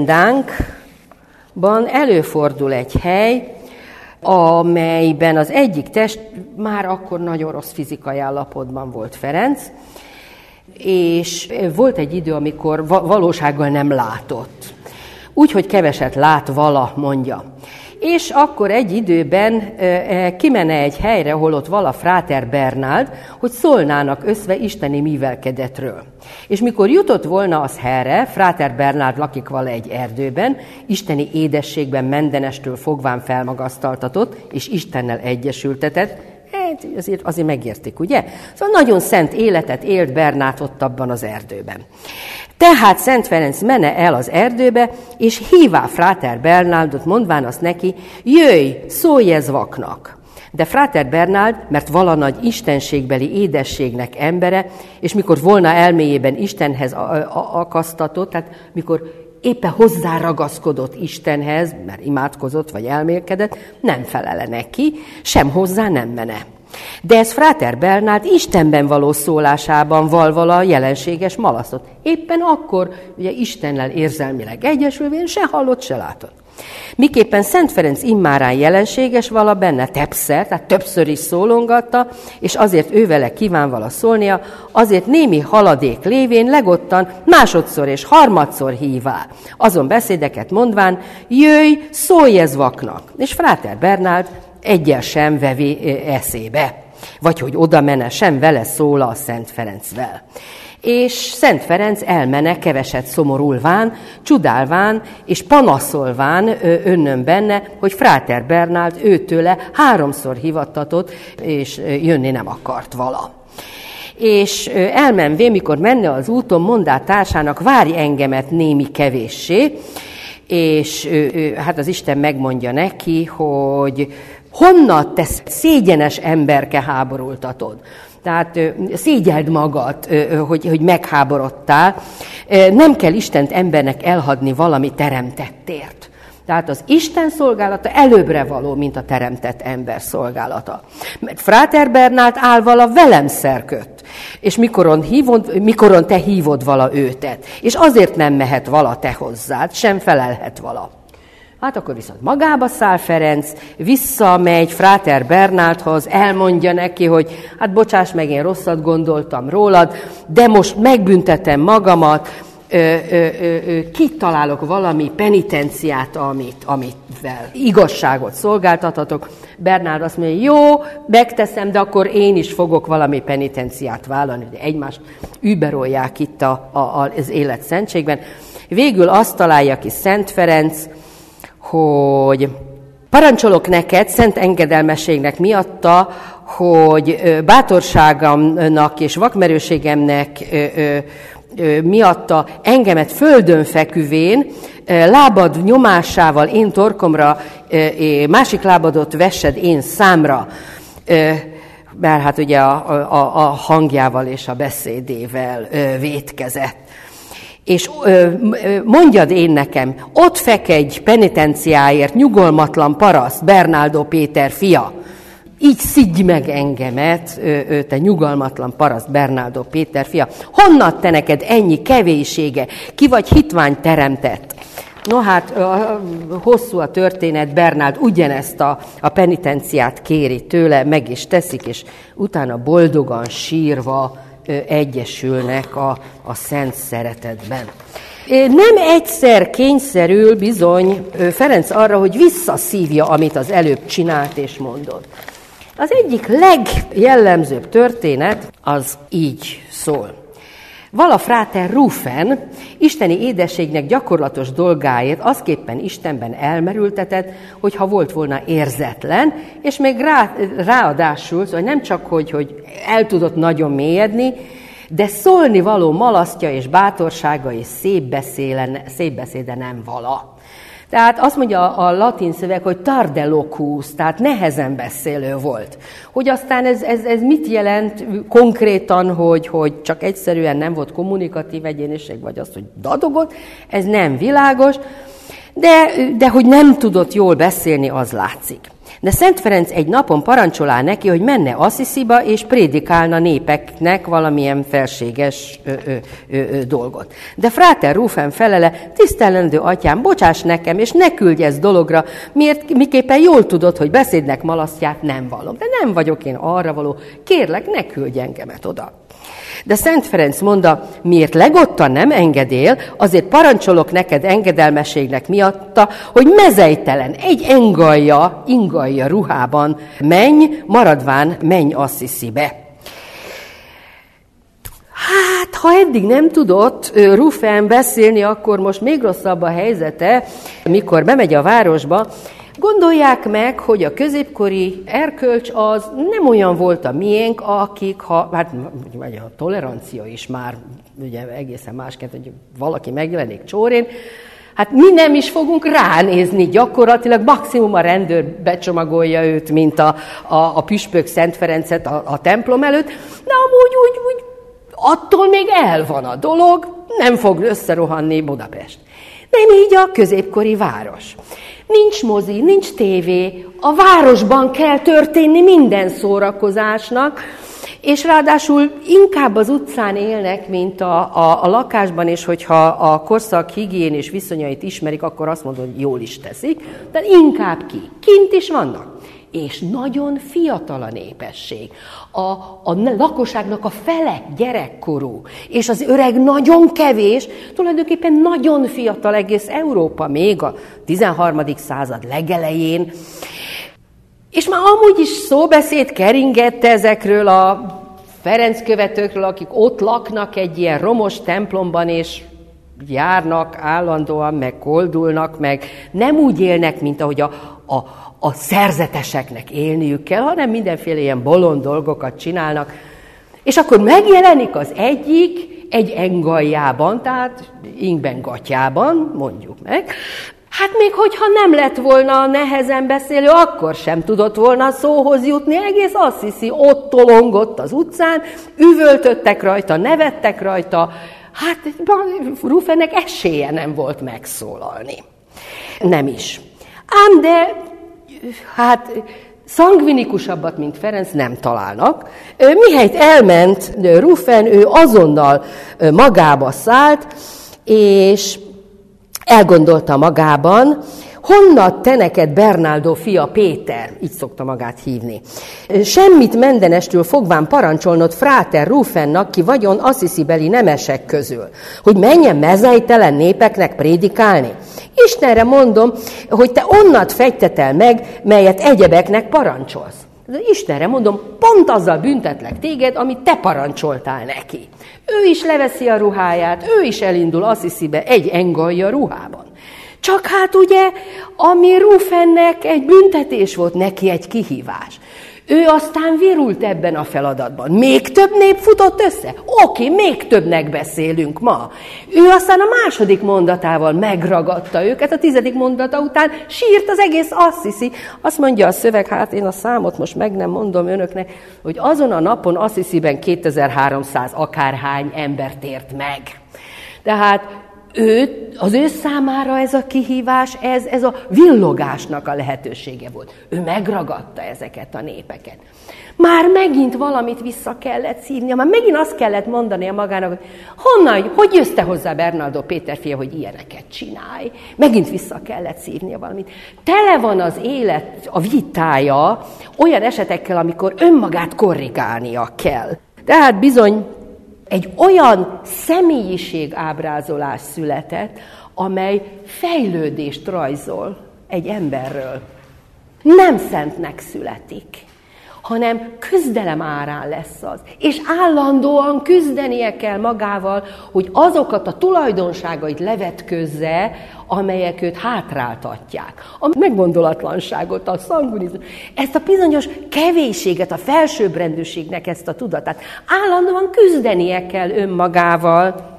legendánkban előfordul egy hely, amelyben az egyik test, már akkor nagyon rossz fizikai állapotban volt Ferenc, és volt egy idő, amikor valósággal nem látott. Úgyhogy keveset lát vala, mondja. És akkor egy időben e, kimenne egy helyre, hol ott vala Fráter Bernard, hogy szólnának össze isteni művelkedetről. És mikor jutott volna az helyre, Fráter Bernard lakik vala egy erdőben, isteni édességben mindenestől fogván felmagasztaltatott, és Istennel egyesültetett, hát azért, azért megértik, ugye? Szóval nagyon szent életet élt Bernát ott abban az erdőben. Tehát Szent Ferenc mene el az erdőbe, és hívá Fráter Bernardot, mondván azt neki, jöjj, szólj ez vaknak. De Fráter Bernard, mert vala nagy istenségbeli édességnek embere, és mikor volna elméjében Istenhez akasztatott, tehát mikor éppen hozzáragaszkodott Istenhez, mert imádkozott vagy elmélkedett, nem felele neki, sem hozzá nem mene. De ez Fráter Bernard Istenben való szólásában val vala jelenséges malasztot. Éppen akkor, ugye Istennel érzelmileg egyesülvén se hallott, se látott. Miképpen Szent Ferenc immárán jelenséges vala benne többször, tehát többször is szólongatta, és azért ővele kíván vala szólnia, azért némi haladék lévén legottan másodszor és harmadszor hívá. Azon beszédeket mondván, jöjj, szólj ez vaknak. És Fráter Bernard egyel sem vevi eszébe, vagy hogy oda mene, sem vele szóla a Szent Ferencvel. És Szent Ferenc elmene keveset szomorulván, csodálván és panaszolván önnön benne, hogy Fráter Bernard őtőle háromszor hivattatott, és jönni nem akart vala. És elmenvén, mikor menne az úton, mondá társának, várj engemet némi kevéssé, és hát az Isten megmondja neki, hogy honnan te szégyenes emberke háborultatod. Tehát szégyeld magad, hogy, hogy megháborodtál. Nem kell Istent embernek elhagyni valami teremtettért. Tehát az Isten szolgálata előbbre való, mint a teremtett ember szolgálata. Mert Fráter Bernáld áll vala velem szerkött, és mikoron, hívod, mikoron te hívod vala őtet, és azért nem mehet vala te hozzád, sem felelhet vala. Hát akkor viszont magába száll Ferenc, visszamegy Fráter Bernáldhoz, elmondja neki, hogy hát bocsáss meg, én rosszat gondoltam rólad, de most megbüntetem magamat, Ö, ö, ö, kitalálok valami penitenciát, amit, amivel igazságot szolgáltathatok. Bernáld azt mondja, jó, megteszem, de akkor én is fogok valami penitenciát vállalni, hogy egymást überolják itt a, a, az élet szentségben. Végül azt találja ki Szent Ferenc, hogy parancsolok neked, szent engedelmességnek miatta, hogy bátorságamnak és vakmerőségemnek miatta engemet földön feküvén, lábad nyomásával én torkomra, másik lábadot vessed én számra, mert hát ugye a, a, a hangjával és a beszédével vétkezett. És mondjad én nekem, ott fekedj penitenciáért nyugalmatlan paraszt, Bernardo Péter fia, így szidj meg engemet, te nyugalmatlan paraszt, Bernardo Péter fia. Honnan te neked ennyi kevésége? Ki vagy hitvány teremtett? No hát, hosszú a történet, Bernáld ugyanezt a, a penitenciát kéri tőle, meg is teszik, és utána boldogan sírva egyesülnek a, a szent szeretetben. Nem egyszer kényszerül bizony Ferenc arra, hogy visszaszívja, amit az előbb csinált és mondott. Az egyik legjellemzőbb történet az így szól. Vala Fráter Rufen isteni édességnek gyakorlatos dolgáért azképpen Istenben elmerültetett, hogyha volt volna érzetlen, és még rá, ráadásul, szóval nem csak, hogy, hogy el tudott nagyon mélyedni, de szólni való malasztja és bátorsága és szép, beszélen, szép beszéde nem vala. Tehát azt mondja a latin szöveg, hogy tarde locus, tehát nehezen beszélő volt. Hogy aztán ez, ez, ez mit jelent konkrétan, hogy, hogy csak egyszerűen nem volt kommunikatív egyéniség, vagy azt, hogy dadogott, ez nem világos, de, de hogy nem tudott jól beszélni, az látszik. De Szent Ferenc egy napon parancsolál neki, hogy menne Assisiba, és prédikálna népeknek valamilyen felséges ö, ö, ö, ö, dolgot. De Fráter Rufen felele, tisztelendő atyám, bocsáss nekem, és ne küldj ezt dologra, miért miképpen jól tudod, hogy beszédnek malasztját nem vallom. De nem vagyok én arra való, kérlek, ne küldj engemet oda. De Szent Ferenc mondta, miért legottan nem engedél, azért parancsolok neked engedelmességnek miatta, hogy mezejtelen, egy engalja, ingalja ruhában menj, maradván menj Assisibe. Hát, ha eddig nem tudott Rufen beszélni, akkor most még rosszabb a helyzete, mikor bemegy a városba. Gondolják meg, hogy a középkori erkölcs az nem olyan volt a miénk, akik, ha, hát a tolerancia is már ugye egészen másként, hogy valaki megjelenik csórén, hát mi nem is fogunk ránézni gyakorlatilag, maximum a rendőr becsomagolja őt, mint a, a, a püspök Szent Ferencet a, a templom előtt, de amúgy úgy, úgy, attól még el van a dolog, nem fog összerohanni Budapest. Nem így a középkori város. Nincs mozi, nincs tévé, a városban kell történni minden szórakozásnak, és ráadásul inkább az utcán élnek, mint a, a, a lakásban, és hogyha a korszak higiénés viszonyait ismerik, akkor azt mondod, hogy jól is teszik, de inkább ki. Kint is vannak. És nagyon fiatal a népesség. A, a lakosságnak a fele gyerekkorú, és az öreg nagyon kevés, tulajdonképpen nagyon fiatal egész Európa, még a tizenharmadik század legelején. És már amúgy is szóbeszéd keringette ezekről a Ferenc követőkről, akik ott laknak egy ilyen romos templomban, és járnak állandóan, meg koldulnak, meg nem úgy élnek, mint ahogy a, a, a szerzeteseknek élniük kell, hanem mindenféle ilyen bolond dolgokat csinálnak. És akkor megjelenik az egyik egy engaljában, tehát ingben gatyában, mondjuk meg, Hát még hogyha nem lett volna a nehezen beszélő, akkor sem tudott volna szóhoz jutni. Egész Assisi ott tolongott az utcán, üvöltöttek rajta, nevettek rajta. Hát Rufennek esélye nem volt megszólalni. Nem is. Ám de, hát szangvinikusabbat, mint Ferenc nem találnak. Mihelyt elment Rufen, ő azonnal magába szállt, és elgondolta magában, honnan te neked Bernaldo fia Péter, így szokta magát hívni. Semmit mindenestől fogván parancsolnod Fráter Rufennak, ki vagyon Assisi-beli nemesek közül, hogy menjen mezejtelen népeknek prédikálni. Istenre mondom, hogy te onnat fegytetel meg, melyet egyebeknek parancsolsz. Istenre mondom, pont azzal büntetlek téged, amit te parancsoltál neki. Ő is leveszi a ruháját, ő is elindul Assisibe egy engalja ruhában. Csak hát ugye, ami Rufennek egy büntetés volt, neki egy kihívás. Ő aztán virult ebben a feladatban. Még több nép futott össze? Oké, még többnek beszélünk ma. Ő aztán a második mondatával megragadta őket, a tizedik mondata után sírt az egész Assisi. Azt mondja a szöveg, hát én a számot most meg nem mondom önöknek, hogy azon a napon Assisiben kétezer-háromszáz akárhány ember tért meg. Tehát ő, az ő számára ez a kihívás, ez, ez a villogásnak a lehetősége volt. Ő megragadta ezeket a népeket. Már megint valamit vissza kellett szívnia, már megint azt kellett mondania magának, hogy honnan, hogy jössz te hozzá Bernaldo Péter fia, hogy ilyeneket csinálj. Megint vissza kellett szívnia valamit. Tele van az élet, a vitája olyan esetekkel, amikor önmagát korrigálnia kell. Tehát bizony, egy olyan személyiségábrázolás született, amely fejlődést rajzol egy emberről. Nem szentnek születik, hanem küzdelem árán lesz az. És állandóan küzdenie kell magával, hogy azokat a tulajdonságait levetközze, amelyek őt hátráltatják. A meggondolatlanságot, a szanguinizmus, ezt a bizonyos kevésséget, a felsőbbrendűségnek ezt a tudatát. Állandóan küzdenie kell önmagával,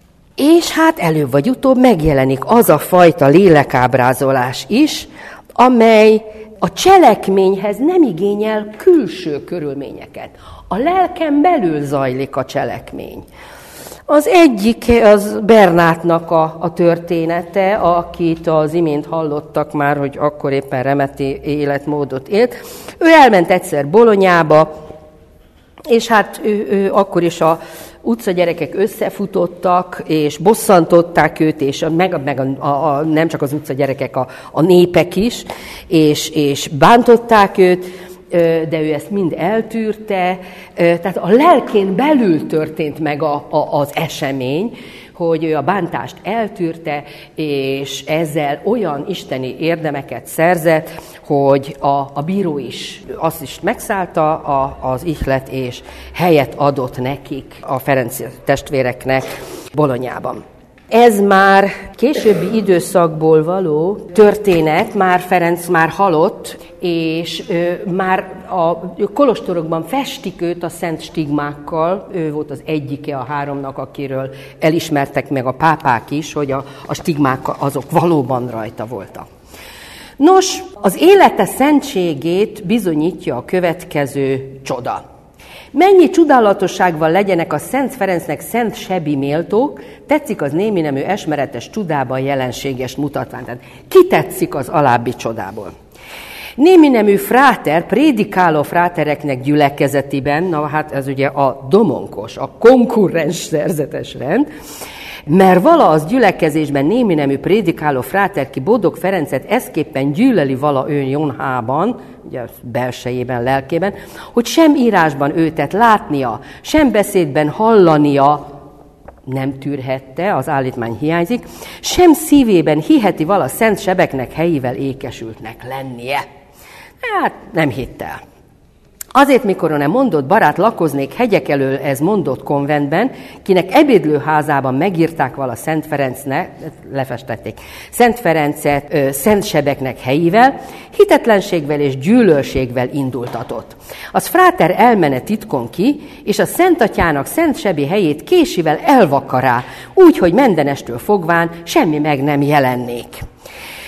és hát előbb vagy utóbb megjelenik az a fajta lélekábrázolás is, amely a cselekményhez nem igényel külső körülményeket. A lelken belül zajlik a cselekmény. Az egyik az Bernátnak a, a története, akit az imént hallottak már, hogy akkor éppen remeti életmódot élt. Ő elment egyszer Bolonyába, és hát ő, ő akkor is a utcagyerekek összefutottak, és bosszantották őt, és meg, meg a, a, a, nem csak az utcagyerekek, a, a népek is, és, és bántották őt, de ő ezt mind eltűrte. Tehát a lelkén belül történt meg a, a, az esemény, hogy ő a bántást eltűrte, és ezzel olyan isteni érdemeket szerzett, hogy a, a bíró is azt is megszállta a, az ihlet, és helyet adott nekik, a Ferenc testvéreknek Bolonyában. Ez már későbbi időszakból való történet, már Ferenc már halott, és ö, már a kolostorokban festik őt a szent stigmákkal, ő volt az egyike a háromnak, akiről elismertek meg a pápák is, hogy a, a stigmák azok valóban rajta voltak. Nos, az élete szentségét bizonyítja a következő csoda. Mennyi csodálatossággal legyenek a Szent Ferencnek szent sebi méltók, tetszik az némi nemű esmeretes csodában jelenséges mutatvány. Tehát ki tetszik az alábbi csodából? Némi nemű fráter, prédikáló frátereknek gyülekezetében, na hát ez ugye a domonkos, a konkurrens szerzetes rend, mert vala az gyülekezésben némi nemű prédikáló fráter, ki Bodog Ferencet eszképpen gyűlöli vala ő Jonhában, ugye belsejében, lelkében, hogy sem írásban őtet látnia, sem beszédben hallania nem tűrhette, az állítmány hiányzik, sem szívében hiheti vala szent sebeknek helyével ékesültnek lennie. Hát nem hitt el. Azért, mikor nem mondott, barát, lakoznék hegyek elől ez mondott konventben, kinek ebédlőházában megírták vala Szent Ferencnek, lefestették, Szent Ferencet ö, szent sebeknek helyével, hitetlenségvel és gyűlölségvel indultatott. Az fráter elmene titkon ki, és a Szent Atyának szent sebi helyét késivel elvakará, úgy, hogy mindenestől fogván semmi meg nem jelennék.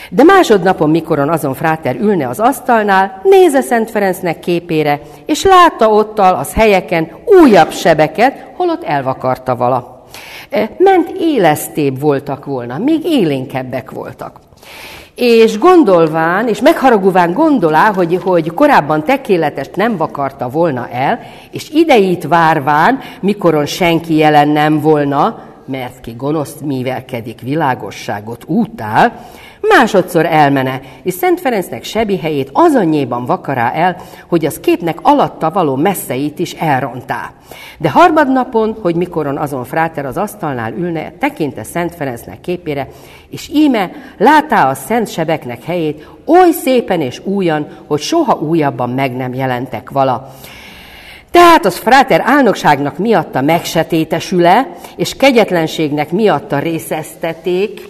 De másodnapon, mikoron azon fráter ülne az asztalnál, néze Szent Ferencnek képére, és látta ottal az helyeken újabb sebeket, holott elvakarta vala. Ment élesztébb voltak volna, még élénkebbek voltak. És gondolván, és megharagulván gondolá, hogy, hogy korábban tekéletest nem vakarta volna el, és idejét várván, mikoron senki jelen nem volna, mert ki gonoszt művelkedik, világosságot útál, másodszor elmene, és Szent Ferencnek sebi helyét azannyiban vakará el, hogy az képnek alatta való messzeit is elrontá. De harmadnapon, hogy mikoron azon fráter az asztalnál ülne, tekinte Szent Ferencnek képére, és íme látá a szent sebeknek helyét oly szépen és újan, hogy soha újabban meg nem jelentek vala. Tehát az fráter álnokságnak miatta megsetétesüle, és kegyetlenségnek miatta részezteték.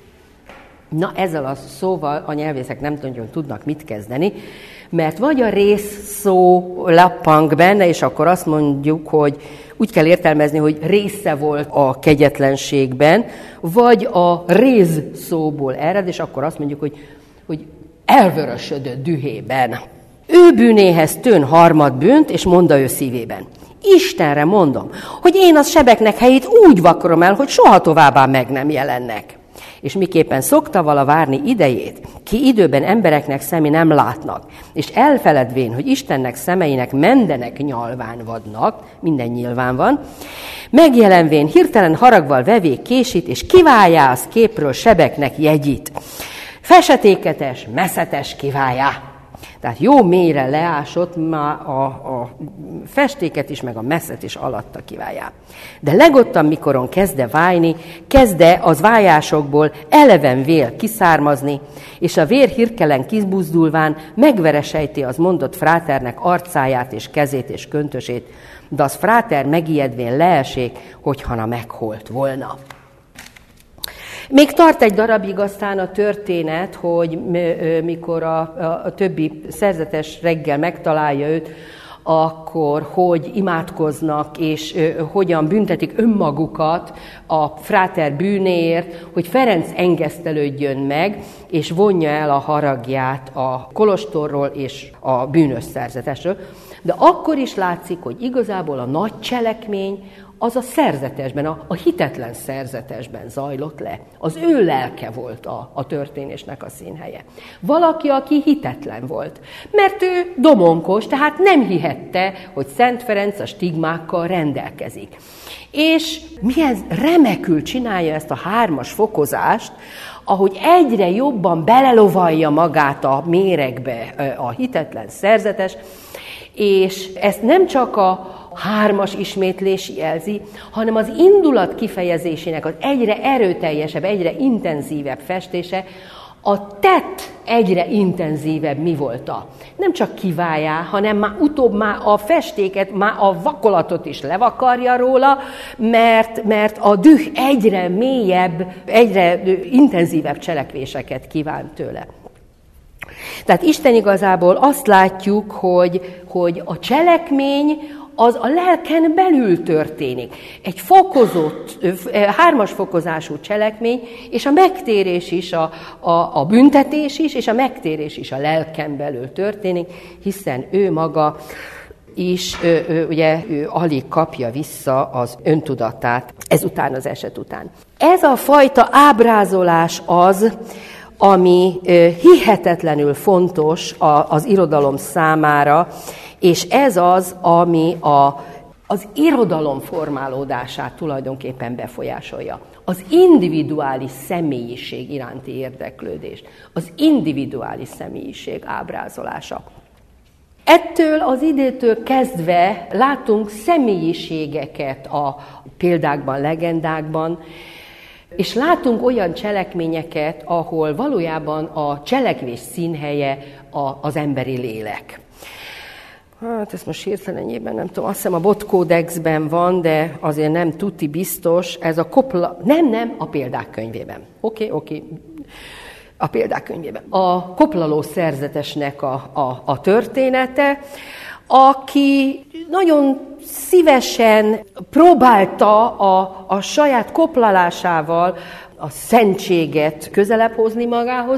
Na, ezzel a szóval a nyelvészek nem nagyon tudnak mit kezdeni, mert vagy a rész szó lappang benne, és akkor azt mondjuk, hogy úgy kell értelmezni, hogy része volt a kegyetlenségben, vagy a réz szóból ered, és akkor azt mondjuk, hogy, hogy elvörösödött dühében. Ő bűnéhez tön harmad bűnt, és mondta ő szívében. Istenre mondom, hogy én az sebeknek helyét úgy vakarom el, hogy soha továbbá meg nem jelennek. És miképpen szokta vala várni idejét, ki időben embereknek szemi nem látnak, és elfeledvén, hogy Istennek szemeinek mendenek nyalván vadnak, minden nyilván van, megjelenvén hirtelen haragval vevé késít, és kiválja az képről sebeknek jegyit. Fesetéketes, meszetes kiválja. Tehát jó mélyre leásott, már a, a festéket is, meg a messzet is alatta kiválja. De legottan, mikoron kezde vájni, kezde az vájásokból eleven vér kiszármazni, és a vér hirtelen kibuzdulván megveresejti az mondott fráternek arcáját és kezét és köntösét, de az fráter megijedvén leesék, hogyhana meghalt volna. Még tart egy darabig aztán a történet, hogy mikor a, a, a többi szerzetes reggel megtalálja őt, akkor hogy imádkoznak, és ö, hogyan büntetik önmagukat a fráter bűnéért, hogy Ferenc engesztelődjön meg, és vonja el a haragját a kolostorról és a bűnös szerzetesről. De akkor is látszik, hogy igazából a nagy cselekmény az a szerzetesben, a, a hitetlen szerzetesben zajlott le. Az ő lelke volt a, a történésnek a színhelye. Valaki, aki hitetlen volt. Mert ő domonkos, tehát nem hihette, hogy Szent Ferenc a stigmákkal rendelkezik. És milyen remekül csinálja ezt a hármas fokozást, ahogy egyre jobban belelovalja magát a méregbe a hitetlen szerzetes, és ezt nem csak a hármas ismétlés jelzi, hanem az indulat kifejezésének az egyre erőteljesebb, egyre intenzívebb festése, a tett egyre intenzívebb mi volta. Nem csak kiválja, hanem már utóbb már a festéket, már a vakolatot is levakarja róla, mert, mert a düh egyre mélyebb, egyre intenzívebb cselekvéseket kíván tőle. Tehát Isten igazából azt látjuk, hogy, hogy a cselekmény az a lelken belül történik. Egy fokozott, hármas fokozású cselekmény, és a megtérés is, a, a, a büntetés is, és a megtérés is a lelken belül történik, hiszen ő maga is ő, ő, ugye, ő alig kapja vissza az öntudatát ezután az eset után. Ez a fajta ábrázolás az, ami hihetetlenül fontos az irodalom számára, és ez az, ami a, az irodalom formálódását tulajdonképpen befolyásolja. Az individuális személyiség iránti érdeklődés, az individuális személyiség ábrázolása. Ettől az időtől kezdve látunk személyiségeket a példákban, legendákban, és látunk olyan cselekményeket, ahol valójában a cselekvés színhelye az emberi lélek. Hát ezt most hirtelenjében nem tudom, azt hiszem a Botkódexben van, de azért nem tuti biztos, ez a kopla... Nem, nem, a példák könyvében. Oké, okay, oké, okay. A példák könyvében. A koplaló szerzetesnek a, a, a története, aki nagyon szívesen próbálta a, a saját koplalásával a szentséget közelebb hozni magához,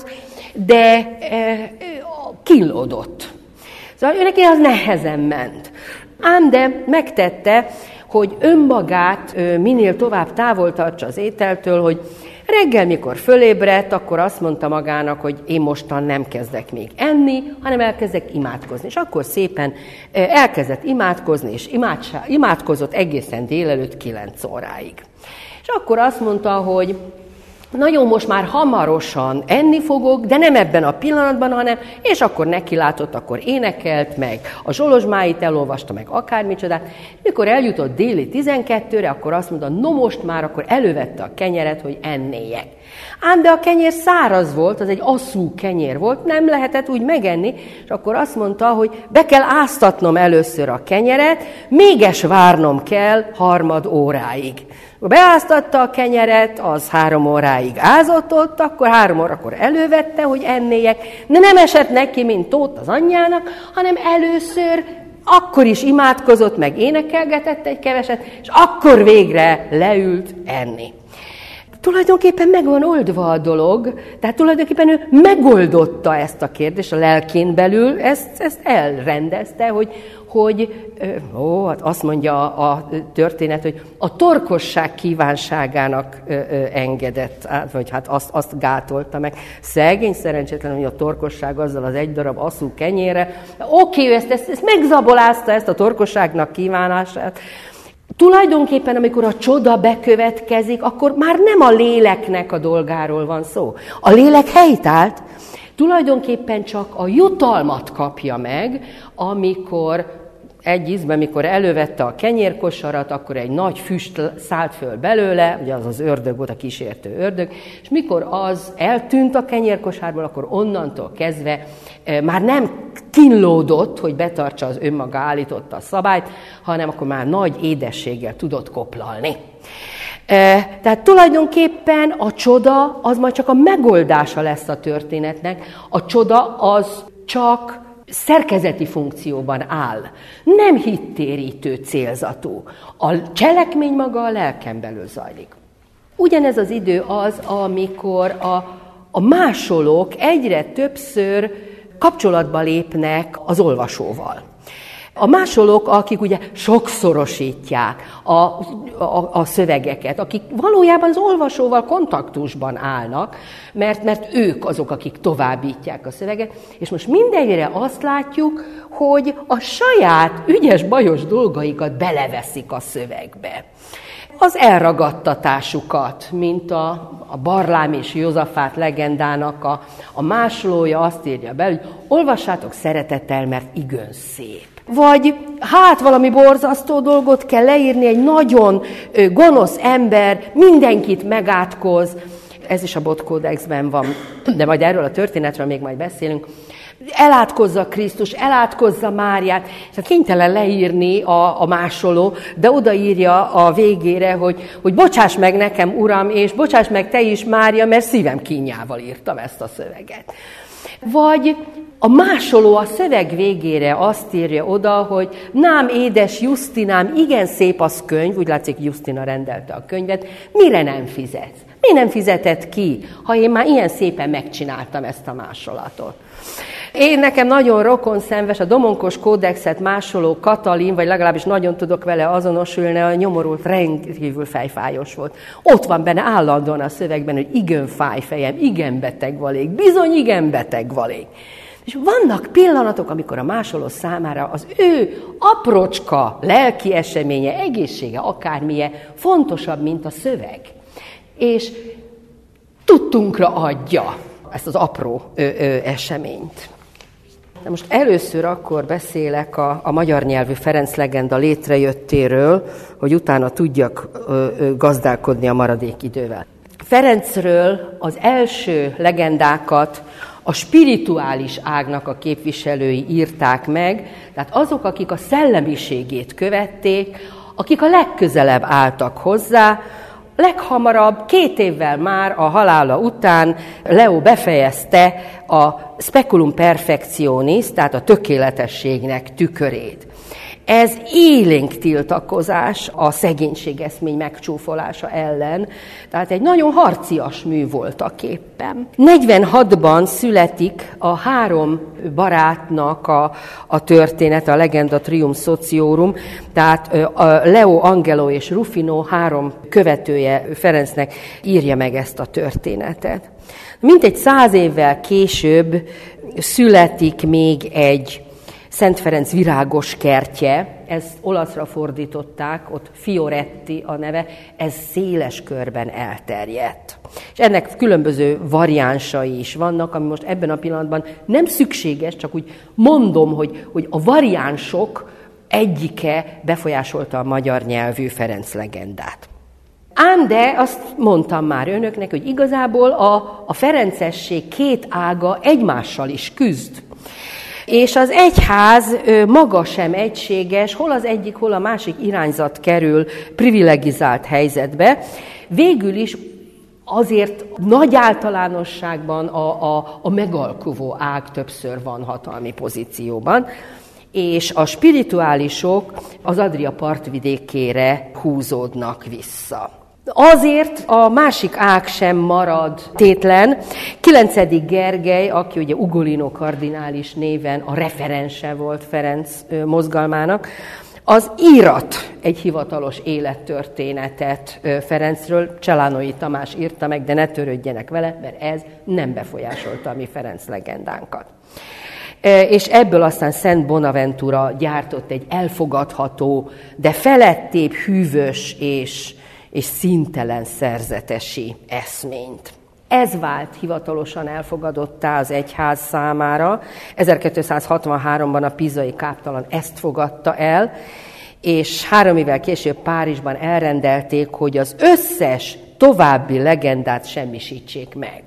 de e, kínlódott. Szóval ő neki az nehezen ment. Ám de megtette, hogy önmagát minél tovább távol tartsa az ételtől, hogy reggel, mikor fölébredt, akkor azt mondta magának, hogy én mostan nem kezdek még enni, hanem elkezdek imádkozni. És akkor szépen elkezdett imádkozni, és imádkozott egészen délelőtt kilenc óráig. És akkor azt mondta, hogy na jó, most már hamarosan enni fogok, de nem ebben a pillanatban, hanem, és akkor nekilátott, akkor énekelt meg, a zsolozsmáit elolvasta meg, akármicsodát. Mikor eljutott déli tizenkettőre, akkor azt mondta, no most már, akkor elővette a kenyeret, hogy ennéjek. Ám de a kenyér száraz volt, az egy asszú kenyér volt, nem lehetett úgy megenni, és akkor azt mondta, hogy be kell áztatnom először a kenyeret, méges várnom kell harmad óráig. Beáztatta a kenyeret, az három óráig ázott ott, akkor három órakor elővette, hogy ennéjek, de nem esett neki, mint tót az anyjának, hanem először akkor is imádkozott, meg énekelgetett egy keveset, és akkor végre leült enni. Tulajdonképpen meg van oldva a dolog, tehát tulajdonképpen ő megoldotta ezt a kérdést a lelkén belül, ezt, ezt elrendezte, hogy, hogy ó, hát azt mondja a, a történet, hogy a torkosság kívánságának ö, ö, engedett, vagy hát azt, azt gátolta meg. Szegény, szerencsétlen, hogy a torkosság azzal az egy darab asszú kenyérre. Oké, ő ezt, ezt, ezt megzabolázta, ezt a torkosságnak kívánását. Tulajdonképpen, amikor a csoda bekövetkezik, akkor már nem a léleknek a dolgáról van szó. A lélek helytált, tulajdonképpen csak a jutalmat kapja meg, amikor egy ízben, mikor elővette a kenyérkosarat, akkor egy nagy füst szállt föl belőle, ugye az az ördög volt, a kísértő ördög, és mikor az eltűnt a kenyérkosárból, akkor onnantól kezdve e, már nem kínlódott, hogy betartsa az önmaga állította a szabályt, hanem akkor már nagy édességgel tudott koplalni. E, tehát tulajdonképpen a csoda az majd csak a megoldása lesz a történetnek, a csoda az csak szerkezeti funkcióban áll, nem hittérítő célzatú. A cselekmény maga a lelken belül zajlik. Ugyanez az idő az, amikor a, a másolók egyre többször kapcsolatba lépnek az olvasóval. A másolók, akik ugye sokszorosítják a, a, a szövegeket, akik valójában az olvasóval kontaktusban állnak, mert, mert ők azok, akik továbbítják a szöveget, és most mindegyre azt látjuk, hogy a saját ügyes-bajos dolgaikat beleveszik a szövegbe. Az elragadtatásukat, mint a, a Barlám és Józafát legendának a, a másolója azt írja be, hogy olvassátok szeretettel, mert igön szép. Vagy hát valami borzasztó dolgot kell leírni, egy nagyon gonosz ember mindenkit megátkoz, ez is a Botkódexben van, de majd erről a történetről még majd beszélünk, elátkozza Krisztus, elátkozza Máriát, és kénytelen leírni a, a másoló, de odaírja a végére, hogy, hogy bocsáss meg nekem, Uram, és bocsáss meg te is, Mária, mert szívem kínjával írtam ezt a szöveget. Vagy a másoló a szöveg végére azt írja oda, hogy nám, édes Justinám, igen szép az könyv, úgy látszik, Justina rendelte a könyvet, mire nem fizetsz? Mi nem fizetett ki, ha én már ilyen szépen megcsináltam ezt a másolatot? Én nekem nagyon rokonszenves, a Domonkos kódexet másoló Katalin, vagy legalábbis nagyon tudok vele azonosulni, a nyomorult rendkívül fejfájos volt. Ott van benne állandóan a szövegben, hogy igen fáj fejem, igen beteg valék, bizony igen beteg valék. És vannak pillanatok, amikor a másoló számára az ő aprócska lelki eseménye, egészsége, akármilyen fontosabb, mint a szöveg. És tudtunkra adja ezt az apró ö, ö, eseményt. De most először akkor beszélek a, a magyar nyelvű Ferenc legenda létrejöttéről, hogy utána tudjak ö, ö, gazdálkodni a maradék idővel. Ferencről az első legendákat a spirituális ágnak a képviselői írták meg, tehát azok, akik a szellemiségét követték, akik a legközelebb álltak hozzá. Leghamarabb, két évvel már a halála után Leo befejezte a speculum perfectionis, tehát a tökéletességnek tükörét. Ez élénk tiltakozás a szegénység eszmény megcsúfolása ellen, tehát egy nagyon harcias mű voltak éppen. negyvenhatban születik a három barátnak a, a történet, a Legenda Trium Sociorum, tehát a Leo, Angelo és Rufino három követője Ferencnek írja meg ezt a történetet. Mintegy száz évvel később születik még egy Szent Ferenc virágos kertje, ezt olaszra fordították, ott Fioretti a neve, ez széles körben elterjedt. És ennek különböző variánsai is vannak, ami most ebben a pillanatban nem szükséges, csak úgy mondom, hogy, hogy a variánsok egyike befolyásolta a magyar nyelvű Ferenc legendát. Ám de azt mondtam már önöknek, hogy igazából a, a ferencesség két ága egymással is küzd. És az egyház maga sem egységes, hol az egyik, hol a másik irányzat kerül privilegizált helyzetbe. Végül is azért nagy általánosságban a, a, a megalkuvó ág többször van hatalmi pozícióban, és a spirituálisok az Adria partvidékére húzódnak vissza. Azért a másik ág sem marad tétlen. kilencedik Gergely, aki ugye Ugolino kardinális néven a referense volt Ferenc mozgalmának, az írat egy hivatalos élettörténetet Ferencről, Cselánoi Tamás írta meg, de ne törődjenek vele, mert ez nem befolyásolta a mi Ferenc legendánkat. És ebből aztán Szent Bonaventura gyártott egy elfogadható, de felettébb hűvös és és színtelen szerzetesi eszményt. Ez vált hivatalosan elfogadottá az egyház számára. ezerkétszázhatvanháromban a pizai káptalan ezt fogadta el, és három évvel később Párizsban elrendelték, hogy az összes további legendát semmisítsék meg.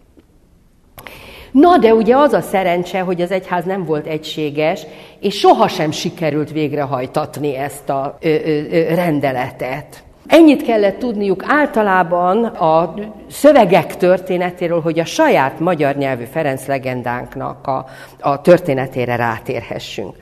Na, de ugye az a szerencse, hogy az egyház nem volt egységes, és sohasem sikerült végrehajtatni ezt a ö, ö, ö, rendeletet. Ennyit kellett tudniuk általában a szövegek történetéről, hogy a saját magyar nyelvű Ferenc legendánknak a, a történetére rátérhessünk.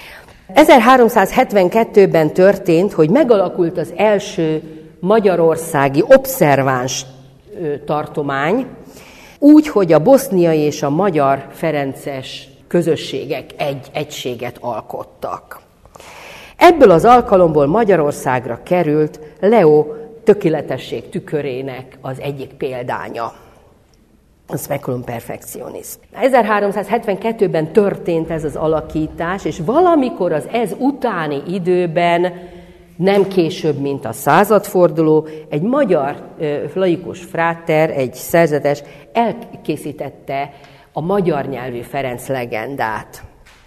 ezerháromszázhetvenkettőben történt, hogy megalakult az első magyarországi obszerváns tartomány, úgy, hogy a boszniai és a magyar ferences közösségek egy egységet alkottak. Ebből az alkalomból Magyarországra került Leo tökéletesség tükörének az egyik példánya, a Speculum Perfectionis. ezerháromszázhetvenkettőben történt ez az alakítás, és valamikor az ez utáni időben, nem később, mint a századforduló, egy magyar laikus fráter, egy szerzetes elkészítette a magyar nyelvű Ferenc legendát.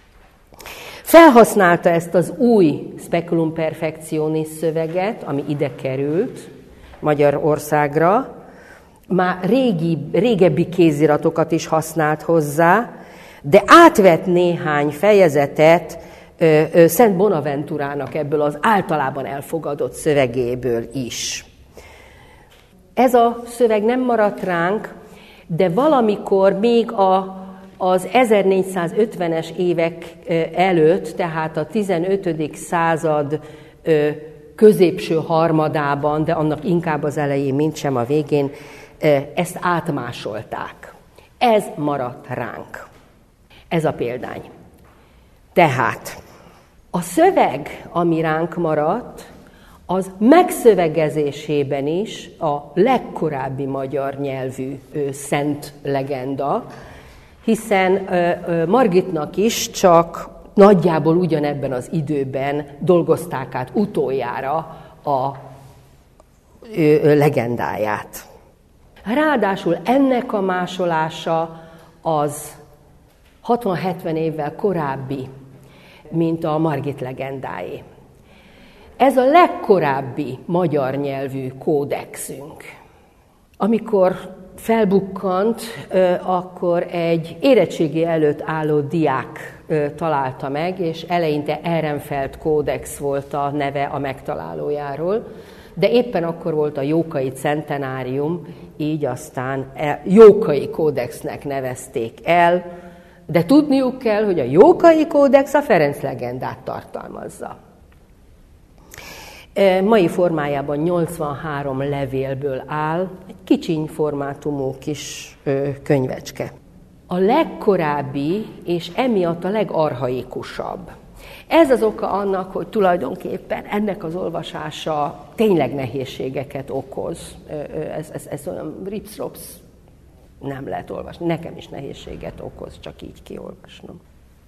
Felhasználta ezt az új Speculum Perfectionis szöveget, ami ide került Magyarországra, már régi, régebbi kéziratokat is használt hozzá, de átvett néhány fejezetet ö, ö, Szent Bonaventurának ebből az általában elfogadott szövegéből is. Ez a szöveg nem maradt ránk, de valamikor még a az ezernégyszázötvenes évek előtt, tehát a tizenötödik század középső harmadában, de annak inkább az elején, mint sem a végén, ezt átmásolták. Ez maradt ránk. Ez a példány. Tehát a szöveg, ami ránk maradt, az megszövegezésében is a legkorábbi magyar nyelvű szent legenda, hiszen Margitnak is csak nagyjából ugyanebben az időben dolgozták át utoljára a legendáját. Ráadásul ennek a másolása az hatvan-hetven évvel korábbi, mint a Margit legendáé. Ez a legkorábbi magyar nyelvű kódexünk. Amikor felbukkant, akkor egy érettségi előtt álló diák találta meg, és eleinte Ehrenfeld kódex volt a neve a megtalálójáról, de éppen akkor volt a Jókai centenárium, így aztán Jókai kódexnek nevezték el, De tudniuk kell, hogy a Jókai kódex a Ferenc legendát tartalmazza. Mai formájában nyolcvanhárom levélből áll, egy kicsiny formátumú kis könyvecske. A legkorábbi és emiatt a legarchaikusabb. Ez az oka annak, hogy tulajdonképpen ennek az olvasása tényleg nehézségeket okoz. Ez, ez, ez olyan rips-rops nem lehet olvasni. Nekem is nehézséget okoz, csak így kiolvasnom.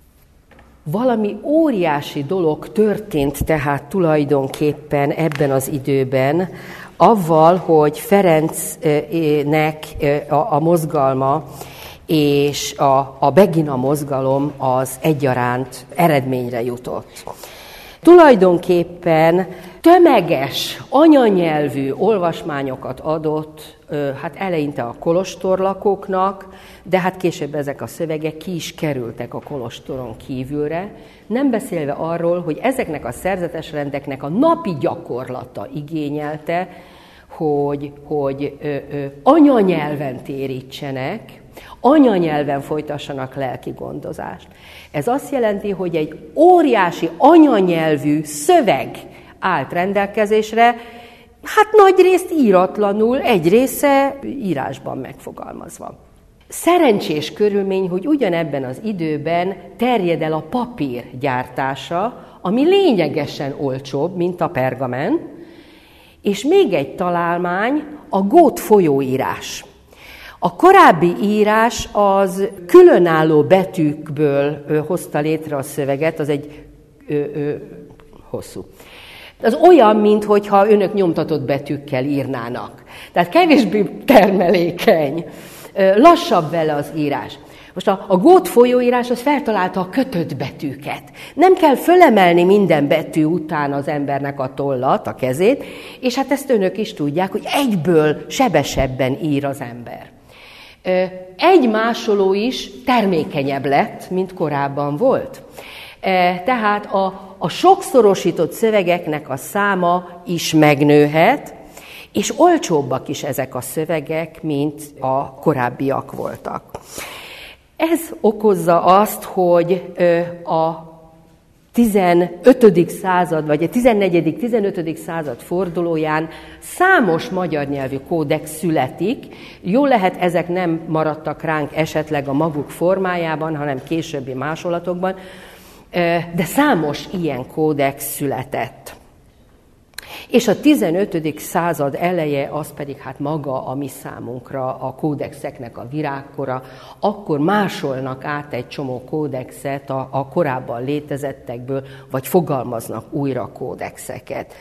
Valami óriási dolog történt tehát tulajdonképpen ebben az időben, avval, hogy Ferencnek a, a mozgalma és a, a Begina mozgalom az egyaránt eredményre jutott. Tulajdonképpen tömeges, anyanyelvű olvasmányokat adott, hát eleinte a kolostorlakóknak, de hát később ezek a szövegek ki is kerültek a kolostoron kívülre, nem beszélve arról, hogy ezeknek a szerzetesrendeknek a napi gyakorlata igényelte, hogy, hogy ö, ö, anyanyelven térítsenek, anyanyelven folytassanak lelki gondozást. Ez azt jelenti, hogy egy óriási anyanyelvű szöveg állt rendelkezésre, hát nagy részt íratlanul, egy része írásban megfogalmazva. Szerencsés körülmény, hogy ugyanebben az időben terjed el a papír gyártása, ami lényegesen olcsóbb, mint a pergamen, és még egy találmány, a gót folyóírás. A korábbi írás az különálló betűkből ö, hozta létre a szöveget, az egy ö, ö, hosszú. Az olyan, mintha önök nyomtatott betűkkel írnának. Tehát kevésbé termelékeny, ö, lassabb vele az írás. Most a, a gót folyóírás az feltalálta a kötött betűket. Nem kell fölemelni minden betű után az embernek a tollat, a kezét, és hát ezt önök is tudják, hogy egyből sebesebben ír az ember. Egy másoló is termékenyebb lett, mint korábban volt. Tehát a, a sokszorosított szövegeknek a száma is megnőhet, és olcsóbbak is ezek a szövegek, mint a korábbiak voltak. Ez okozza azt, hogy a tizenötödik század, vagy a tizennegyedik tizenötödik század fordulóján számos magyar nyelvű kódex születik. Jó lehet, ezek nem maradtak ránk esetleg a maguk formájában, hanem későbbi másolatokban, de számos ilyen kódex született. És a tizenötödik század eleje az pedig hát maga a mi számunkra a kódexeknek a virágkora, akkor másolnak át egy csomó kódexet a, a korábban létezettekből, vagy fogalmaznak újra kódexeket.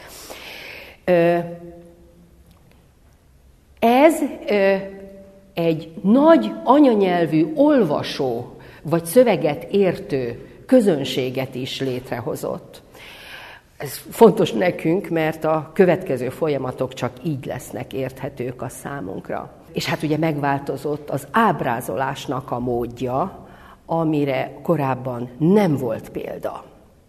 Ez egy nagy anyanyelvű olvasó, vagy szöveget értő közönséget is létrehozott. Ez fontos nekünk, mert a következő folyamatok csak így lesznek érthetők a számunkra. És hát ugye megváltozott az ábrázolásnak a módja, amire korábban nem volt példa.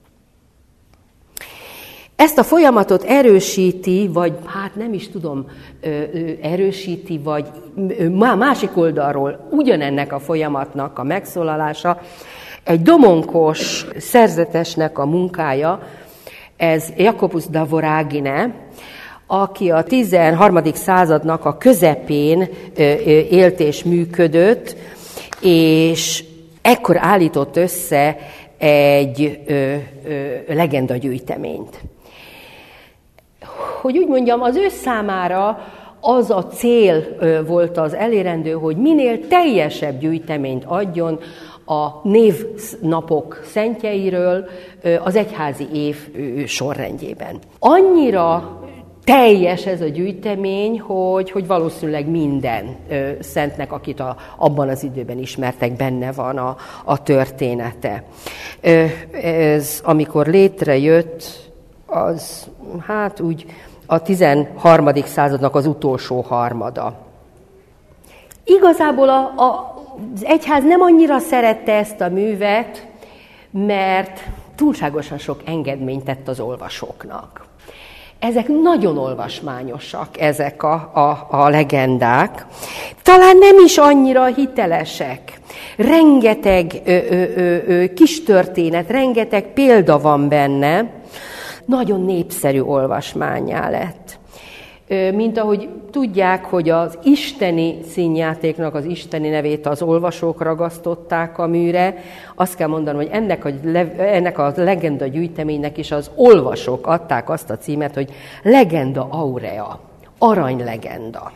Ezt a folyamatot erősíti, vagy hát nem is tudom, erősíti, vagy másik oldalról ugyanennek a folyamatnak a megszólalása, egy domonkos szerzetesnek a munkája, ez Jacobus da Voragine, aki a tizenharmadik századnak a közepén élt és működött, és ekkor állított össze egy legendagyűjteményt. Hogy úgy mondjam, az ő számára az a cél volt az elérendő, hogy minél teljesebb gyűjteményt adjon a névnapok szentjeiről az egyházi év sorrendjében. Annyira teljes ez a gyűjtemény, hogy, hogy valószínűleg minden szentnek, akit a, abban az időben ismertek, benne van a, a története. Ez, amikor létrejött, az hát úgy a tizenharmadik századnak az utolsó harmada. Igazából a, a, az egyház nem annyira szerette ezt a művet, mert túlságosan sok engedményt tett az olvasóknak. Ezek nagyon olvasmányosak, ezek a, a, a legendák. Talán nem is annyira hitelesek. Rengeteg ö, ö, ö, ö, kis történet, rengeteg példa van benne. Nagyon népszerű olvasmánnyá lett. Ö, mint ahogy tudják, hogy az isteni színjátéknak az isteni nevét az olvasók ragasztották a műre, azt kell mondanom, hogy ennek a, ennek a legenda gyűjteménynek is az olvasók adták azt a címet, hogy Legenda Aurea, aranylegenda.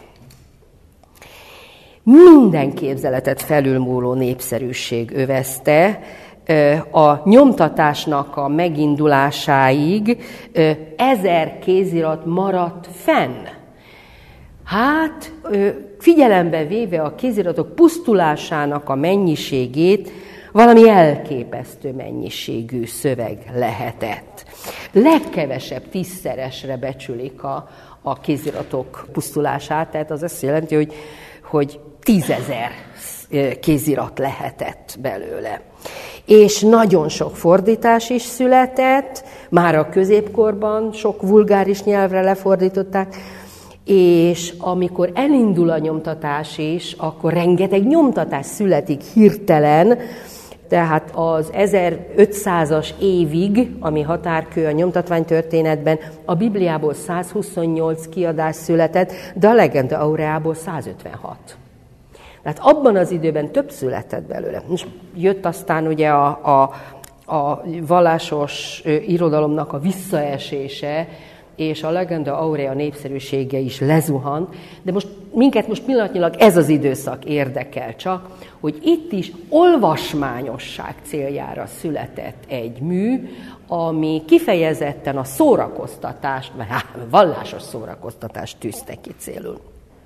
Minden képzeletet felülmúló népszerűség övezte, a nyomtatásnak a megindulásáig ezer kézirat maradt fenn. Hát, figyelembe véve a kéziratok pusztulásának a mennyiségét, valami elképesztő mennyiségű szöveg lehetett. Legkevesebb tízszeresre becsülik a, a kéziratok pusztulását, tehát az azt jelenti, hogy, hogy tízezer kézirat lehetett belőle. És nagyon sok fordítás is született, már a középkorban sok vulgáris nyelvre lefordították, és amikor elindul a nyomtatás is, akkor rengeteg nyomtatás születik hirtelen, tehát az ezerötszázas évig, ami határkő a nyomtatványtörténetben, a Bibliából százhuszonnyolc kiadás született, de a Legenda Aureából százötvenhat. Tehát abban az időben több született belőle. És jött aztán ugye a, a, a vallásos irodalomnak a visszaesése, és a Legenda Aurea népszerűsége is lezuhant, de most minket most pillanatnyilag ez az időszak érdekel csak, hogy itt is olvasmányosság céljára született egy mű, ami kifejezetten a szórakoztatást, vagy hát, vallásos szórakoztatást tűzte ki célul.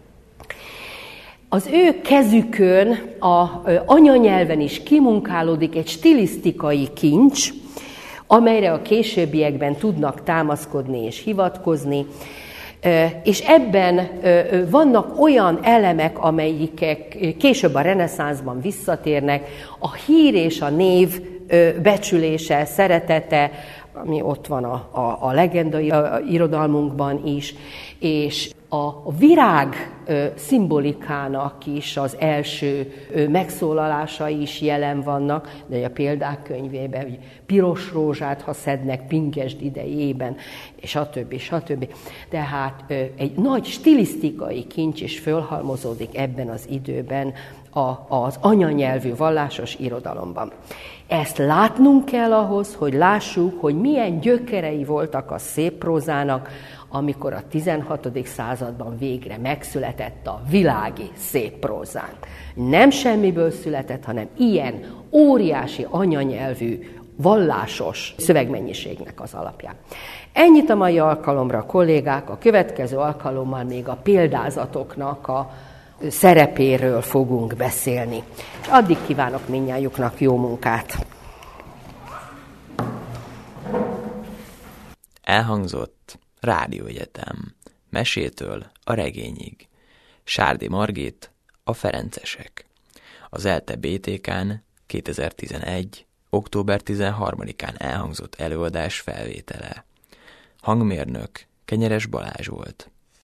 Az ő kezükön, az anyanyelven is kimunkálódik egy stilisztikai kincs, amelyre a későbbiekben tudnak támaszkodni és hivatkozni, és ebben vannak olyan elemek, amelyikek később a reneszánszban visszatérnek, a hír és a név becsülése, szeretete, ami ott van a, a, a legenda irodalmunkban is, és a virág szimbolikának is az első megszólalásai is jelen vannak, de a példák könyvében, hogy piros rózsát, ha szednek, pingesd idejében, és a többi, és a többi. Tehát egy nagy stilisztikai kincs is fölhalmozódik ebben az időben az anyanyelvű vallásos irodalomban. Ezt látnunk kell ahhoz, hogy lássuk, hogy milyen gyökerei voltak a szép prózának, amikor a tizenhatodik században végre megszületett a világi szép prózánk. Nem semmiből született, hanem ilyen óriási anyanyelvű, vallásos szövegmennyiségnek az alapján. Ennyit a mai alkalomra, kollégák, a következő alkalommal még a példázatoknak a szerepéről fogunk beszélni. És addig kívánok mindnyájuknak jó munkát! Elhangzott Rádióegyetem. Mesétől a regényig. Sárdi Margit, a Ferencesek. Az ELTE bé té ká-n kétezer-tizenegy. október tizenharmadikán elhangzott előadás felvétele. Hangmérnök Kenyeres Balázs volt.